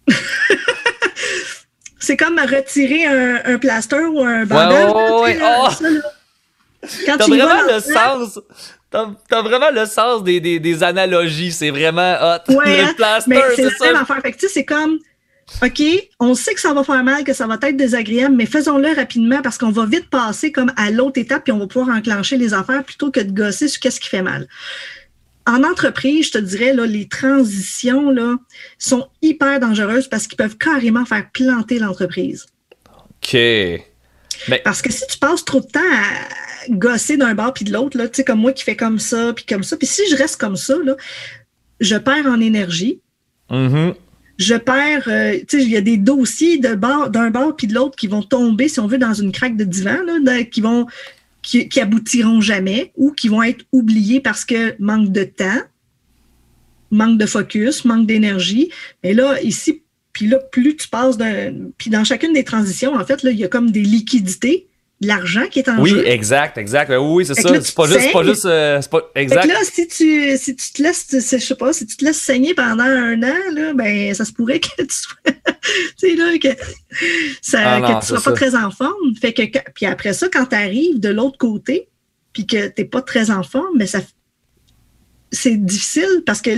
C'est comme retirer un, un plaster ou un bandage. Ouais, ouais, ouais, là, oh. ça, là. Quand T'as tu vraiment vas le sens. T'as, t'as vraiment le sens des, des, des analogies. C'est vraiment hot. Ouais, le plaster, mais c'est, c'est la ça. même affaire. Fait que, tu sais, c'est comme, OK, on sait que ça va faire mal, que ça va être désagréable, mais faisons-le rapidement parce qu'on va vite passer comme à l'autre étape puis on va pouvoir enclencher les affaires plutôt que de gosser sur qu'est-ce qui fait mal. En entreprise, je te dirais, là, les transitions là, sont hyper dangereuses parce qu'ils peuvent carrément faire planter l'entreprise. OK. Mais... Parce que si tu passes trop de temps à gosser d'un bord puis de l'autre, là, tu sais, comme moi qui fais comme ça puis comme ça, puis si je reste comme ça, là, je perds en énergie. Mm-hmm. Je perds, euh, tu sais, il y a des dossiers de bord, d'un bord puis de l'autre qui vont tomber, si on veut, dans une craque de divan, là, de, qui vont, qui, qui aboutiront jamais ou qui vont être oubliés parce que manque de temps, manque de focus, manque d'énergie. Mais là, ici, Puis là, plus tu passes d'un... Puis dans chacune des transitions, en fait, là, il y a comme des liquidités, de l'argent qui est en oui, jeu. Oui, exact, exact. Oui, oui, c'est fait ça. Là, c'est, pas juste, c'est pas juste... Euh, c'est pas... Exact. Fait que là, si tu, si tu te laisses, je sais pas, si tu te laisses saigner pendant un an, là, ben, ça se pourrait que tu sois... tu sais, là, que, ça, ah non, que tu sois pas ça. Très en forme. Fait que, puis après ça, quand tu arrives de l'autre côté, puis que t'es pas très en forme, mais ça... c'est difficile parce que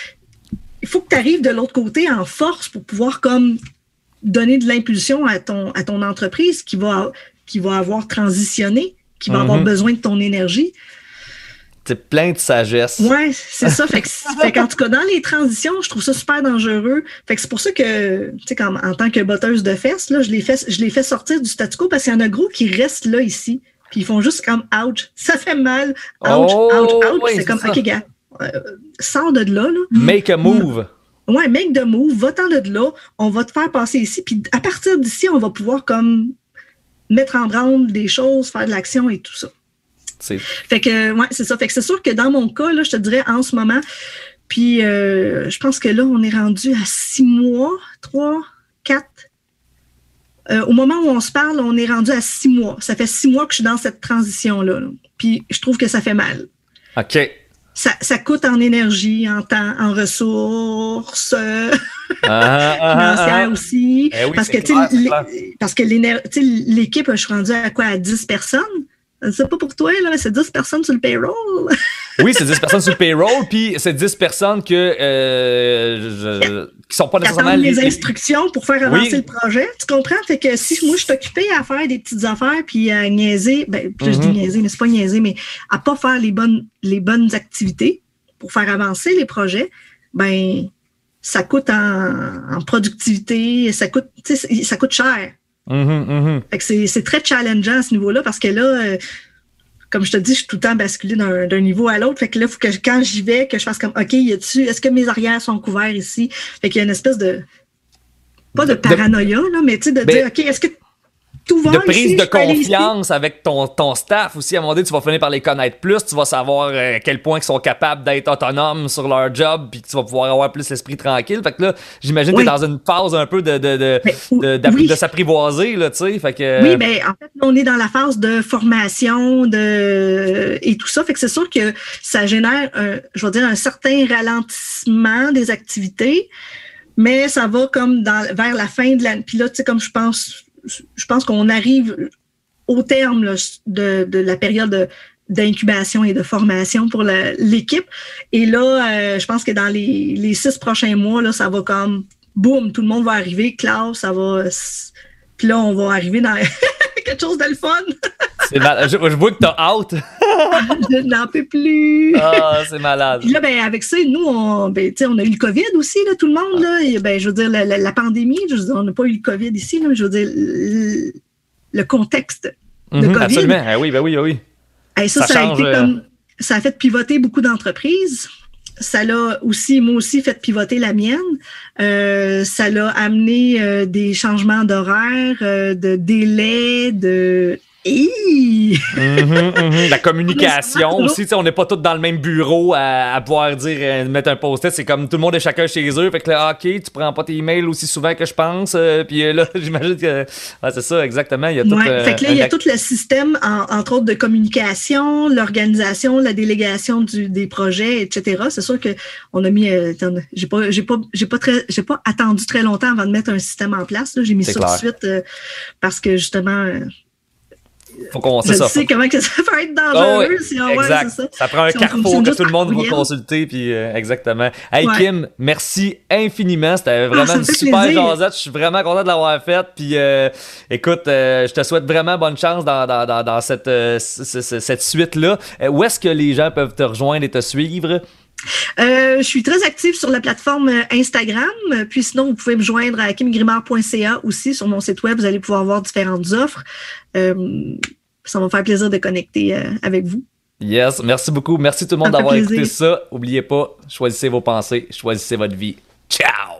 il faut que tu arrives de l'autre côté en force pour pouvoir comme donner de l'impulsion à ton, à ton entreprise qui va, qui va avoir transitionné, qui va mm-hmm. avoir besoin de ton énergie. C'est plein de sagesse. Oui, c'est ça. Fait que, fait qu'en tout cas, dans les transitions, je trouve ça super dangereux. Fait que c'est pour ça que, tu sais, en tant que botteuse de fesses, là, je les fais, je les fais sortir du statu quo parce qu'il y en a gros qui restent là, ici. Puis ils font juste comme « ouch ». Ça fait mal. « Ouch, oh, ouch, ouch oui, ». C'est, c'est comme « OK, gars. Euh, sors de là, là. Make a move. Ouais, make the move. Va-t'en de là. On va te faire passer ici. Puis à partir d'ici, on va pouvoir comme mettre en branle des choses, faire de l'action et tout ça. C'est... Fait que, ouais, c'est ça. Fait que c'est sûr que dans mon cas, là, je te dirais en ce moment, puis euh, je pense que là, on est rendu à six mois, trois, quatre. Euh, au moment où on se parle, on est rendu à six mois. Ça fait six mois que je suis dans cette transition-là. Là. Puis je trouve que ça fait mal. OK. Ça, ça coûte en énergie, en temps, en ressources, euh, ah, ah, financières ah, aussi. Eh oui, parce, que, clair, les, parce que l'équipe, je suis rendue à quoi? À dix personnes? C'est pas pour toi, là, c'est dix personnes sur le payroll. Oui, c'est dix personnes sur le payroll, puis c'est dix personnes que, euh, je, qui sont pas nécessairement... les, les instructions pour faire avancer oui. le projet, tu comprends? Fait que si moi, je suis occupée à faire des petites affaires, puis à niaiser, ben, plus mm-hmm. je dis niaiser, mais c'est pas niaiser, mais à pas faire les bonnes, les bonnes activités pour faire avancer les projets, ben, ça coûte en, en productivité, ça coûte, tu sais, ça coûte cher. Mm-hmm, mm-hmm. Fait que c'est, c'est très challengeant à ce niveau-là parce que là, euh, comme je te dis, je suis tout le temps basculée d'un, d'un niveau à l'autre. Fait que là, il faut que quand j'y vais, que je fasse comme OK, y a-tu, est-ce que mes arrières sont couverts ici? Fait qu'il y a une espèce de pas de paranoïa, de, là, mais tu sais, de ben, dire OK, est-ce que tout va de prise ici, de confiance avec ton, ton staff aussi. À un moment donné, tu vas finir par les connaître plus. Tu vas savoir euh, à quel point ils sont capables d'être autonomes sur leur job, puis tu vas pouvoir avoir plus l'esprit tranquille. Fait que là, j'imagine oui. que tu es dans une phase un peu de, de, de, de, de, oui. de s'apprivoiser, là, tu sais. Fait que... Oui, bien, en fait, on est dans la phase de formation de et tout ça. Fait que c'est sûr que ça génère, un, je vais dire, un certain ralentissement des activités, mais ça va comme dans, vers la fin de l'année. Puis là, tu sais, comme je pense... Je pense qu'on arrive au terme là, de, de la période de, d'incubation et de formation pour la, l'équipe. Et là, euh, je pense que dans les, les six prochains mois, là, ça va comme, boum, tout le monde va arriver, classe, ça va... Puis là, on va arriver dans quelque chose de le fun. C'est mal... je, je vois que t'as hâte. Je n'en peux plus. Ah, c'est malade. Puis là, ben, avec ça, nous, on, ben, on a eu le COVID aussi, là, tout le monde. Là, et, ben, je veux dire, la, la, la pandémie, je veux dire, on n'a pas eu le COVID ici. Là, je veux dire, le, le contexte de mm-hmm, COVID. Absolument. Ah oui, ben oui, ben oui. Et ça, ça, ça, change, a été comme, ça a fait pivoter beaucoup d'entreprises. Ça l'a aussi, moi aussi, fait pivoter la mienne. Euh, ça l'a amené euh, des changements d'horaire, euh, de délais, de... Hey! mm-hmm, mm-hmm. La communication aussi, on n'est pas tous dans le même bureau à, à pouvoir dire, euh, mettre un post-it, c'est comme tout le monde est chacun chez eux, fait que là, ok, tu prends pas tes emails aussi souvent que je pense, euh, puis euh, là, j'imagine que ouais, c'est ça, exactement, il y a tout... Ouais, euh, fait que là, il y a tout le système, en, entre autres, de communication, l'organisation, la délégation du, des projets, et cetera. C'est sûr que on a mis, euh, j'ai pas, j'ai pas, j'ai pas très, j'ai pas attendu très longtemps avant de mettre un système en place, là. J'ai mis c'est ça clair. Tout de suite, euh, parce que justement... Euh, Faut qu'on je ça. sais Faut... comment que ça peut être dangereux. Oh, oui. si on exact. Ouais, c'est ça. ça prend un si carrefour que tout le monde va consulter. Puis, euh, exactement. Hey ouais. Kim, merci infiniment. C'était vraiment ah, une super jasette. Je suis vraiment content de l'avoir faite. Puis euh, écoute, euh, je te souhaite vraiment bonne chance dans, dans, dans, dans cette, euh, c- c- cette suite-là. Euh, où est-ce que les gens peuvent te rejoindre et te suivre? Euh, je suis très active sur la plateforme Instagram. Puis sinon, vous pouvez me joindre à kim grimard point c a aussi sur mon site web. Vous allez pouvoir voir différentes offres. Euh, ça va me faire plaisir de connecter euh, avec vous. Yes, merci beaucoup. Merci tout le monde d'avoir écouté ça. N'oubliez pas, choisissez vos pensées, choisissez votre vie. Ciao!